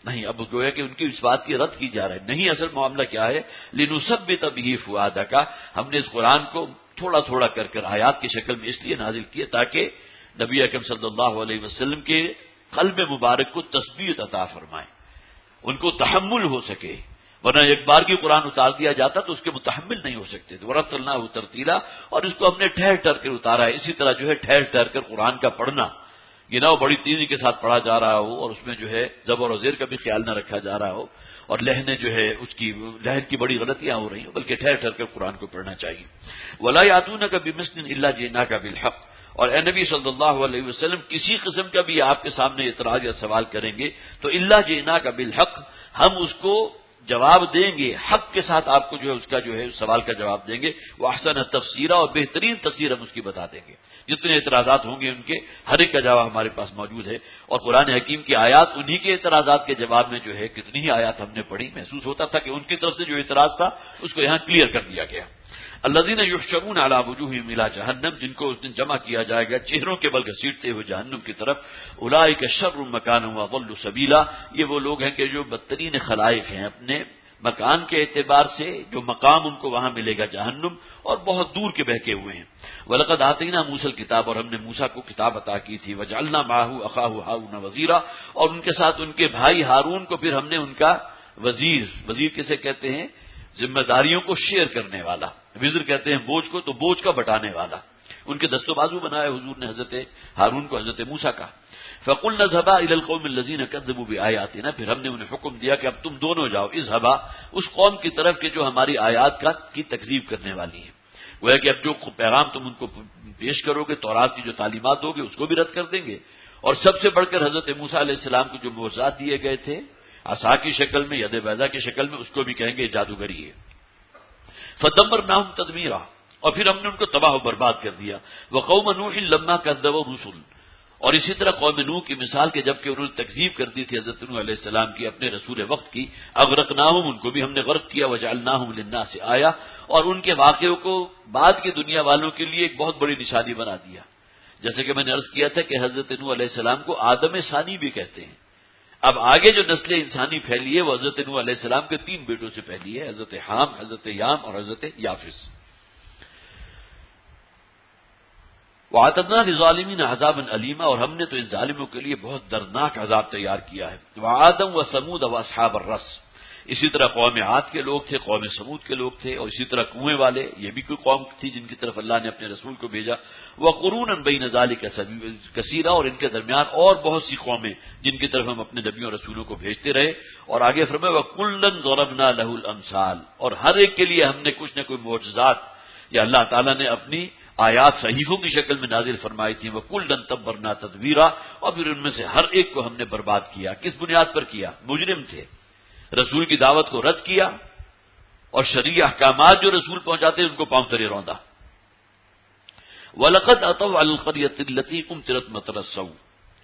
نہیں، اب گویا کہ ان کی اس بات کی رد کی جا رہا ہے. نہیں، اصل معاملہ کیا ہے، لنثبت به فؤادک، ہم نے اس قرآن کو تھوڑا تھوڑا کر کر آیات کی شکل میں اس لیے نازل کیا تاکہ نبی اکرم صلی اللہ علیہ وسلم کے قلب مبارک کو تثبیت عطا فرمائے، ان کو تحمل ہو سکے، ورنہ ایک بار کی قرآن اتار دیا جاتا تو اس کے متحمل نہیں ہو سکتے. ورتلناہ ترتیلا، اور اس کو ہم نے ٹھہر ٹھہر کر اتارا ہے. اسی طرح جو ہے ٹھہر ٹھہر کر قرآن کا پڑھنا، یہ نہ بڑی تیزی کے ساتھ پڑھا جا رہا ہو اور اس میں جو ہے زبر و زیر کا بھی خیال نہ رکھا جا رہا ہو اور لہنے جو ہے اس کی لہن کی بڑی غلطیاں ہو رہی ہیں، بلکہ ٹھہر ٹھہر کر قرآن کو پڑھنا چاہیے. ولا یاتونک بمثل الا جئناک بالحق، اور اے نبی صلی اللہ علیہ وسلم کسی قسم کا بھی آپ کے سامنے اعتراض یا سوال کریں گے تو الا جئناک بالحق، ہم اس کو جواب دیں گے حق کے ساتھ، آپ کو جو ہے اس کا جو ہے سوال کا جواب دیں گے. وہ احسن تفسیرہ، اور بہترین تفسیر ہم اس کی بتا دیں گے. جتنے اعتراضات ہوں گے ان کے ہر ایک کا جواب ہمارے پاس موجود ہے. اور قرآن حکیم کی آیات انہی کے اعتراضات کے جواب میں جو ہے کتنی ہی آیات ہم نے پڑھی، محسوس ہوتا تھا کہ ان کی طرف سے جو اعتراض تھا اس کو یہاں کلیئر کر دیا گیا. الذین یحشرون علی وجوہہم الی جہنم، جن کو اس دن جمع کیا جائے گا چہروں کے بل گھسیٹتے ہوئے جہنم کی طرف. اولئک شر مکانا واضل سبیلا، یہ وہ لوگ ہیں کہ جو بدترین خلائق ہیں اپنے مکان کے اعتبار سے، جو مقام ان کو وہاں ملے گا جہنم، اور بہت دور کے بہکے ہوئے ہیں. وَلَقَدْ آتَيْنَا مُوسَى الْكِتَابَ، اور ہم نے موسیٰ کو کتاب عطا کی تھی. وَجَعَلْنَا مَعَهُ أَخَاهُ هَارُونَ وَزِيرًا، اور ان کے ساتھ ان کے بھائی ہارون کو پھر ہم نے ان کا وزیر کسے کہتے ہیں؟ ذمہ داریوں کو شیئر کرنے والا. وزر کہتے ہیں بوجھ کو، تو بوجھ کا بٹانے والا. ان کے دست و بازو بنایا حضور نے حضرت ہارون کو حضرت موسیٰ کا. فَقُلْنَا اذْهَبَا إِلَى الْقَوْمِ الَّذِينَ كَذَّبُوا بِآيَاتِنَا، پھر ہم نے انہیں حکم دیا کہ اب تم دونوں جاؤ، اذهبا، اس قوم کی طرف کہ جو ہماری آیات کی تکذیب کرنے والی ہے. گویا کہ اب جو پیغام تم ان کو پیش کرو گے، تورات کی جو تعلیمات ہوگی اس کو بھی رد کر دیں گے، اور سب سے بڑھ کر حضرت موسیٰ علیہ السلام کو جو معجزات دیے گئے تھے عصا کی شکل میں، ید بیضاء کی شکل میں، اس کو بھی کہیں گے جادوگری ہے. فدمرناہم تدمیرا، اور پھر ہم نے ان کو تباہ و برباد کر دیا. وقوم نوح لما کذبوا الرسل، اور اسی طرح قوم نوح کی مثال کے جبکہ انہوں نے تکذیب کر دی تھی حضرت نوح علیہ السلام کی اپنے رسول وقت کی. اغرقناہم، ان کو بھی ہم نے غرق کیا. وجعلناہم للناس آیا، اور ان کے واقعوں کو بعد کی دنیا والوں کے لیے ایک بہت بڑی نشانی بنا دیا. جیسے کہ میں نے عرض کیا تھا کہ حضرت نوح علیہ السلام کو آدم ثانی بھی کہتے ہیں. اب آگے جو نسل انسانی پھیلی ہے وہ حضرت نوح علیہ السلام کے 3 بیٹوں سے پھیلی ہے، حضرت حام، حضرت یام اور حضرت یافس. وَأَعْتَدْنَا لِلظَّالِمِينَ عَذَابًا أَلِيمًا، اور ہم نے تو ان ظالموں کے لیے بہت دردناک عذاب تیار کیا ہے. وَعَادًا وَثَمُودَ وَأَصْحَابَ الرَّسِّ، اسی طرح قوم عاد کے لوگ تھے، قوم سمود کے لوگ تھے، اور اسی طرح کنویں والے، یہ بھی کوئی قوم تھی جن کی طرف اللہ نے اپنے رسول کو بھیجا. وَقُرُونًا بَيْنَ ذَلِكَ كَثِيرًا، اور ان کے درمیان اور بہت سی قومیں جن کی طرف ہم اپنے نبیوں اور رسولوں کو بھیجتے رہے. اور آگے فرمایا وَكُلًّا ضَرَبْنَا لَهُ الْأَمْثَالَ، اور ہر ایک کے لیے ہم نے کچھ نہ کوئی معجزات یا اللہ تعالیٰ نے اپنی آیات صحیفوں کی شکل میں نازل فرمائی تھی. وَكُلًّا تَبَّرْنَا تَدْبِيرًا، اور پھر ان میں سے ہر ایک کو ہم نے برباد کیا. کس بنیاد پر کیا؟ مجرم تھے، رسول کی دعوت کو رد کیا، اور شرعی احکامات جو رسول پہنچاتے ان کو پاؤں تلے روندا. وَلَقَدْ أَتَوْا عَلَى الْقَرْيَةِ الَّتِي أُمْطِرَتْ مَطَرَ السَّوْءِ،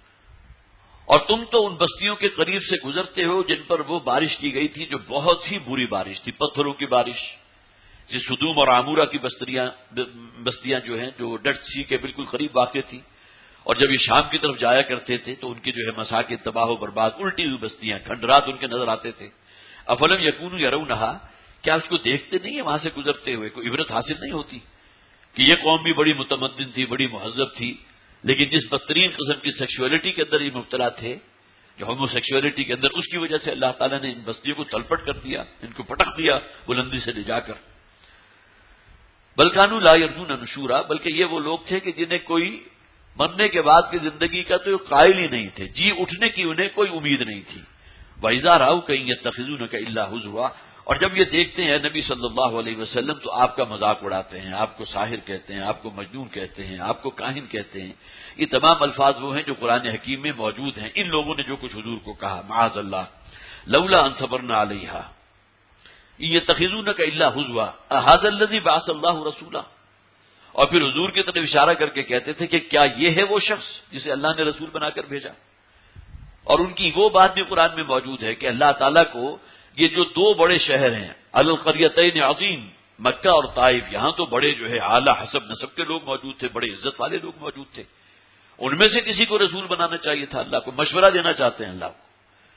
اور تم تو ان بستیوں کے قریب سے گزرتے ہو جن پر وہ بارش کی گئی تھی جو بہت ہی بری بارش تھی، پتھروں کی بارش. جس سدوم اور عامورہ کی بستیاں جو ہیں جو ڈیڈ سی کے بالکل قریب واقع تھی، اور جب یہ شام کی طرف جایا کرتے تھے تو ان کی جو ہے مساکن تباہ و برباد، الٹی ہوئی بستیاں، کھنڈرات ان کے نظر آتے تھے. افلم یکونوا یرونہا، کیا اس کو دیکھتے نہیں ہیں وہاں سے گزرتے ہوئے؟ کوئی عبرت حاصل نہیں ہوتی کہ یہ قوم بھی بڑی متمدن تھی، بڑی مہذب تھی، لیکن جس بدترین قسم کی سیکشولیٹی کے اندر یہ مبتلا تھے، جو ہومو سیکشولیٹی کے اندر، اس کی وجہ سے اللہ تعالیٰ نے ان بستیوں کو تلپٹ کر دیا، ان کو پٹک دیا بلندی سے لے جا کر. بل کانوا لا یرجون نشورا، بلکہ یہ وہ لوگ تھے کہ جنہیں کوئی مرنے کے بعد کی زندگی کا تو قائل ہی نہیں تھے، جی اٹھنے کی انہیں کوئی امید نہیں تھی. وَإِذَا رَأَوْكَ إِن يَتَّخِذُونَكَ إِلَّا هُزُوًا، اور جب یہ دیکھتے ہیں نبی صلی اللہ علیہ وسلم تو آپ کا مذاق اڑاتے ہیں، آپ کو ساحر کہتے ہیں، آپ کو مجنون کہتے ہیں، آپ کو کاہن کہتے ہیں. یہ تمام الفاظ وہ ہیں جو قرآن حکیم میں موجود ہیں. ان لوگوں نے جو کچھ حضور کو کہا، معاذ اللہ، لولا ان صبرنا علیہا ان يتخذونك الا هزوا هذا الذي بعث الله رسولا، اور پھر حضور کی طرف اشارہ کر کے کہتے تھے کہ کیا یہ ہے وہ شخص جسے اللہ نے رسول بنا کر بھیجا. اور ان کی وہ بات بھی قرآن میں موجود ہے کہ اللہ تعالیٰ کو یہ جو 2 بڑے شہر ہیں القریتین عظیم، مکہ اور طائف، یہاں تو بڑے جو ہے اعلیٰ حسب نسب کے لوگ موجود تھے، بڑے عزت والے لوگ موجود تھے. ان میں سے کسی کو رسول بنانا چاہیے تھا. اللہ کو مشورہ دینا چاہتے ہیں اللہ کو.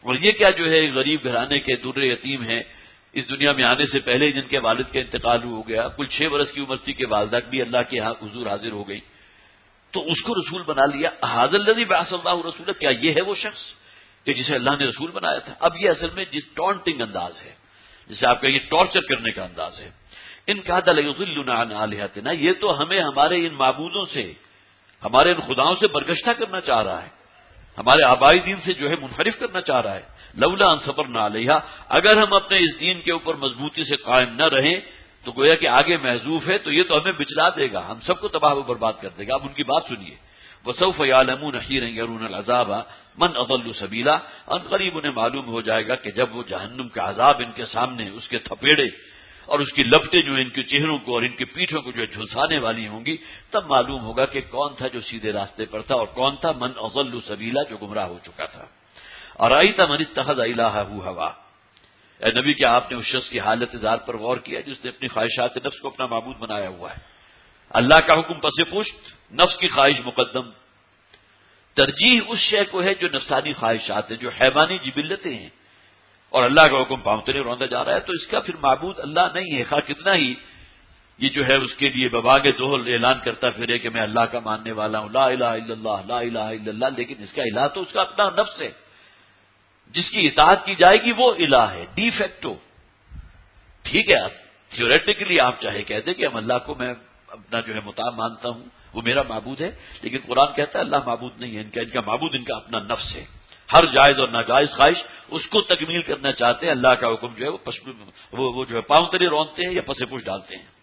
اور یہ کیا جو ہے غریب گھرانے کے در یتیم ہیں، اس دنیا میں آنے سے پہلے جن کے والد کا انتقال ہو گیا، کل 6 برس کی عمر تھی کہ والدہ بھی اللہ کے ہاں حضور حاضر ہو گئی، تو اس کو رسول بنا لیا. ھذا الذی بعث اللہ رسولہ، کیا یہ ہے وہ شخص کہ جسے اللہ نے رسول بنایا تھا؟ اب یہ اصل میں جس ٹونٹنگ انداز ہے، جسے آپ کہیں ٹارچر کرنے کا انداز ہے. ان کہا لیضلنا عن آلہتنا، یہ تو ہمیں ہمارے ان معبودوں سے، ہمارے ان خداؤں سے برگشتہ کرنا چاہ رہا ہے، ہمارے آبائی دین سے جو ہے منحرف کرنا چاہ رہا ہے. لولا ان صبرنا علیہا، اگر ہم اپنے اس دین کے اوپر مضبوطی سے قائم نہ رہیں تو گویا کہ آگے محذوف ہے، تو یہ تو ہمیں بچلا دے گا، ہم سب کو تباہ و برباد کر دے گا. اب ان کی بات سنیے. وسوف یعلمون حین یرون العذاب من اضل سبیلا، ان قریب انہیں معلوم ہو جائے گا کہ جب وہ جہنم کا عذاب ان کے سامنے، اس کے تھپیڑے اور اس کی لپٹیں جو ان کے چہروں کو اور ان کی پیٹھوں کو جو جھلسانے والی ہوں گی، تب معلوم ہوگا کہ کون تھا جو سیدھے راستے پر تھا اور کون تھا من اضل سبیلا، جو گمراہ ہو چکا تھا. ارأیت من اتخذ الہہ ہوا، اے نبی کیا آپ نے اس شخص کی حالت ذات پر غور کیا جس نے اپنی خواہشات نفس کو اپنا معبود بنایا ہوا ہے؟ اللہ کا حکم پس پشت، نفس کی خواہش مقدم. ترجیح اس شے کو ہے جو نفسانی خواہشات ہیں، جو حیوانی جبلتیں ہیں، اور اللہ کا حکم پاؤں تلے روندا جا رہا ہے، تو اس کا پھر معبود اللہ نہیں ہے، خواہ کتنا ہی یہ جو ہے اس کے لیے بباغ دوہل اعلان کرتا پھرے کہ میں اللہ کا ماننے والا ہوں، لا الہ الا اللہ لا الہ الا اللہ، لیکن اس کا الہ تو اس کا اپنا نفس ہے. جس کی اطاعت کی جائے گی وہ الہ ہے ڈی فیکٹو. ٹھیک ہے، تھیوریٹیکلی آپ چاہے کہہ دیں کہ ہم اللہ کو میں اپنا جو ہے مطاع مانتا ہوں، وہ میرا معبود ہے، لیکن قرآن کہتا ہے اللہ معبود نہیں ہے، ان کا معبود ان کا اپنا نفس ہے. ہر جائز اور ناجائز خواہش اس کو تکمیل کرنا چاہتے ہیں، اللہ کا حکم جو ہے وہ جو ہے پاؤں تلے رونتے ہیں یا پس پوش ڈالتے ہیں.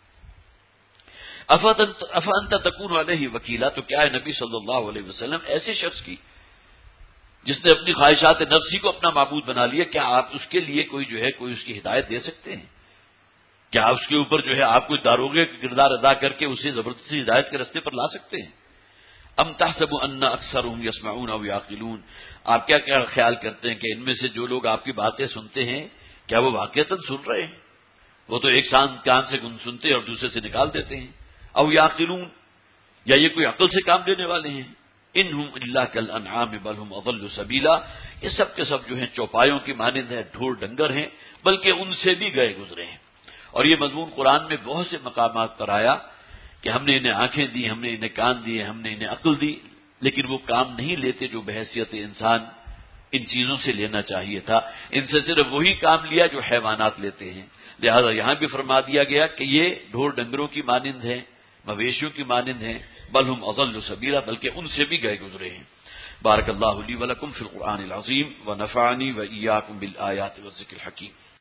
افانت تکون علیہ وکیلا، تو کیا ہے نبی صلی اللہ علیہ وسلم ایسے شخص کی جس نے اپنی خواہشات نفسی کو اپنا معبود بنا لیا، کیا آپ اس کے لیے کوئی جو ہے کوئی اس کی ہدایت دے سکتے ہیں؟ کیا اس کے اوپر جو ہے آپ کوئی داروغے کا کردار ادا کر کے اسے زبردستی ہدایت کے رستے پر لا سکتے ہیں؟ ام تحسب ان اکثرهم یسمعون او یعقلون، آپ کیا خیال کرتے ہیں کہ ان میں سے جو لوگ آپ کی باتیں سنتے ہیں کیا وہ واقعتاً سن رہے ہیں؟ وہ تو ایک کان سے سنتے ہیں اور دوسرے سے نکال دیتے ہیں. او یعقلون، یا یہ کوئی عقل سے کام لینے والے ہیں؟ انہم الا کالانعام بل هم اضل سبیلا، یہ سب کے سب جو ہیں چوپایوں کی مانند ہیں، ڈھور ڈنگر ہیں، بلکہ ان سے بھی گئے گزرے ہیں. اور یہ مضمون قرآن میں بہت سے مقامات پر آیا کہ ہم نے انہیں آنکھیں دی، ہم نے انہیں کان دیے، ہم نے انہیں عقل دی، لیکن وہ کام نہیں لیتے جو بحیثیت انسان ان چیزوں سے لینا چاہیے تھا. ان سے صرف وہی کام لیا جو حیوانات لیتے ہیں. لہذا یہاں بھی فرما دیا گیا کہ یہ ڈھور ڈنگروں کی مانند ہیں، مویشیوں کی مانند ہیں، بل ہم اضل سبیلا، بلکہ ان سے بھی گئے گزرے ہیں. بارک اللہ لی ولکم فی القرآن العظیم ونفعنی وإیاکم بالآیات والذکر الحکیم.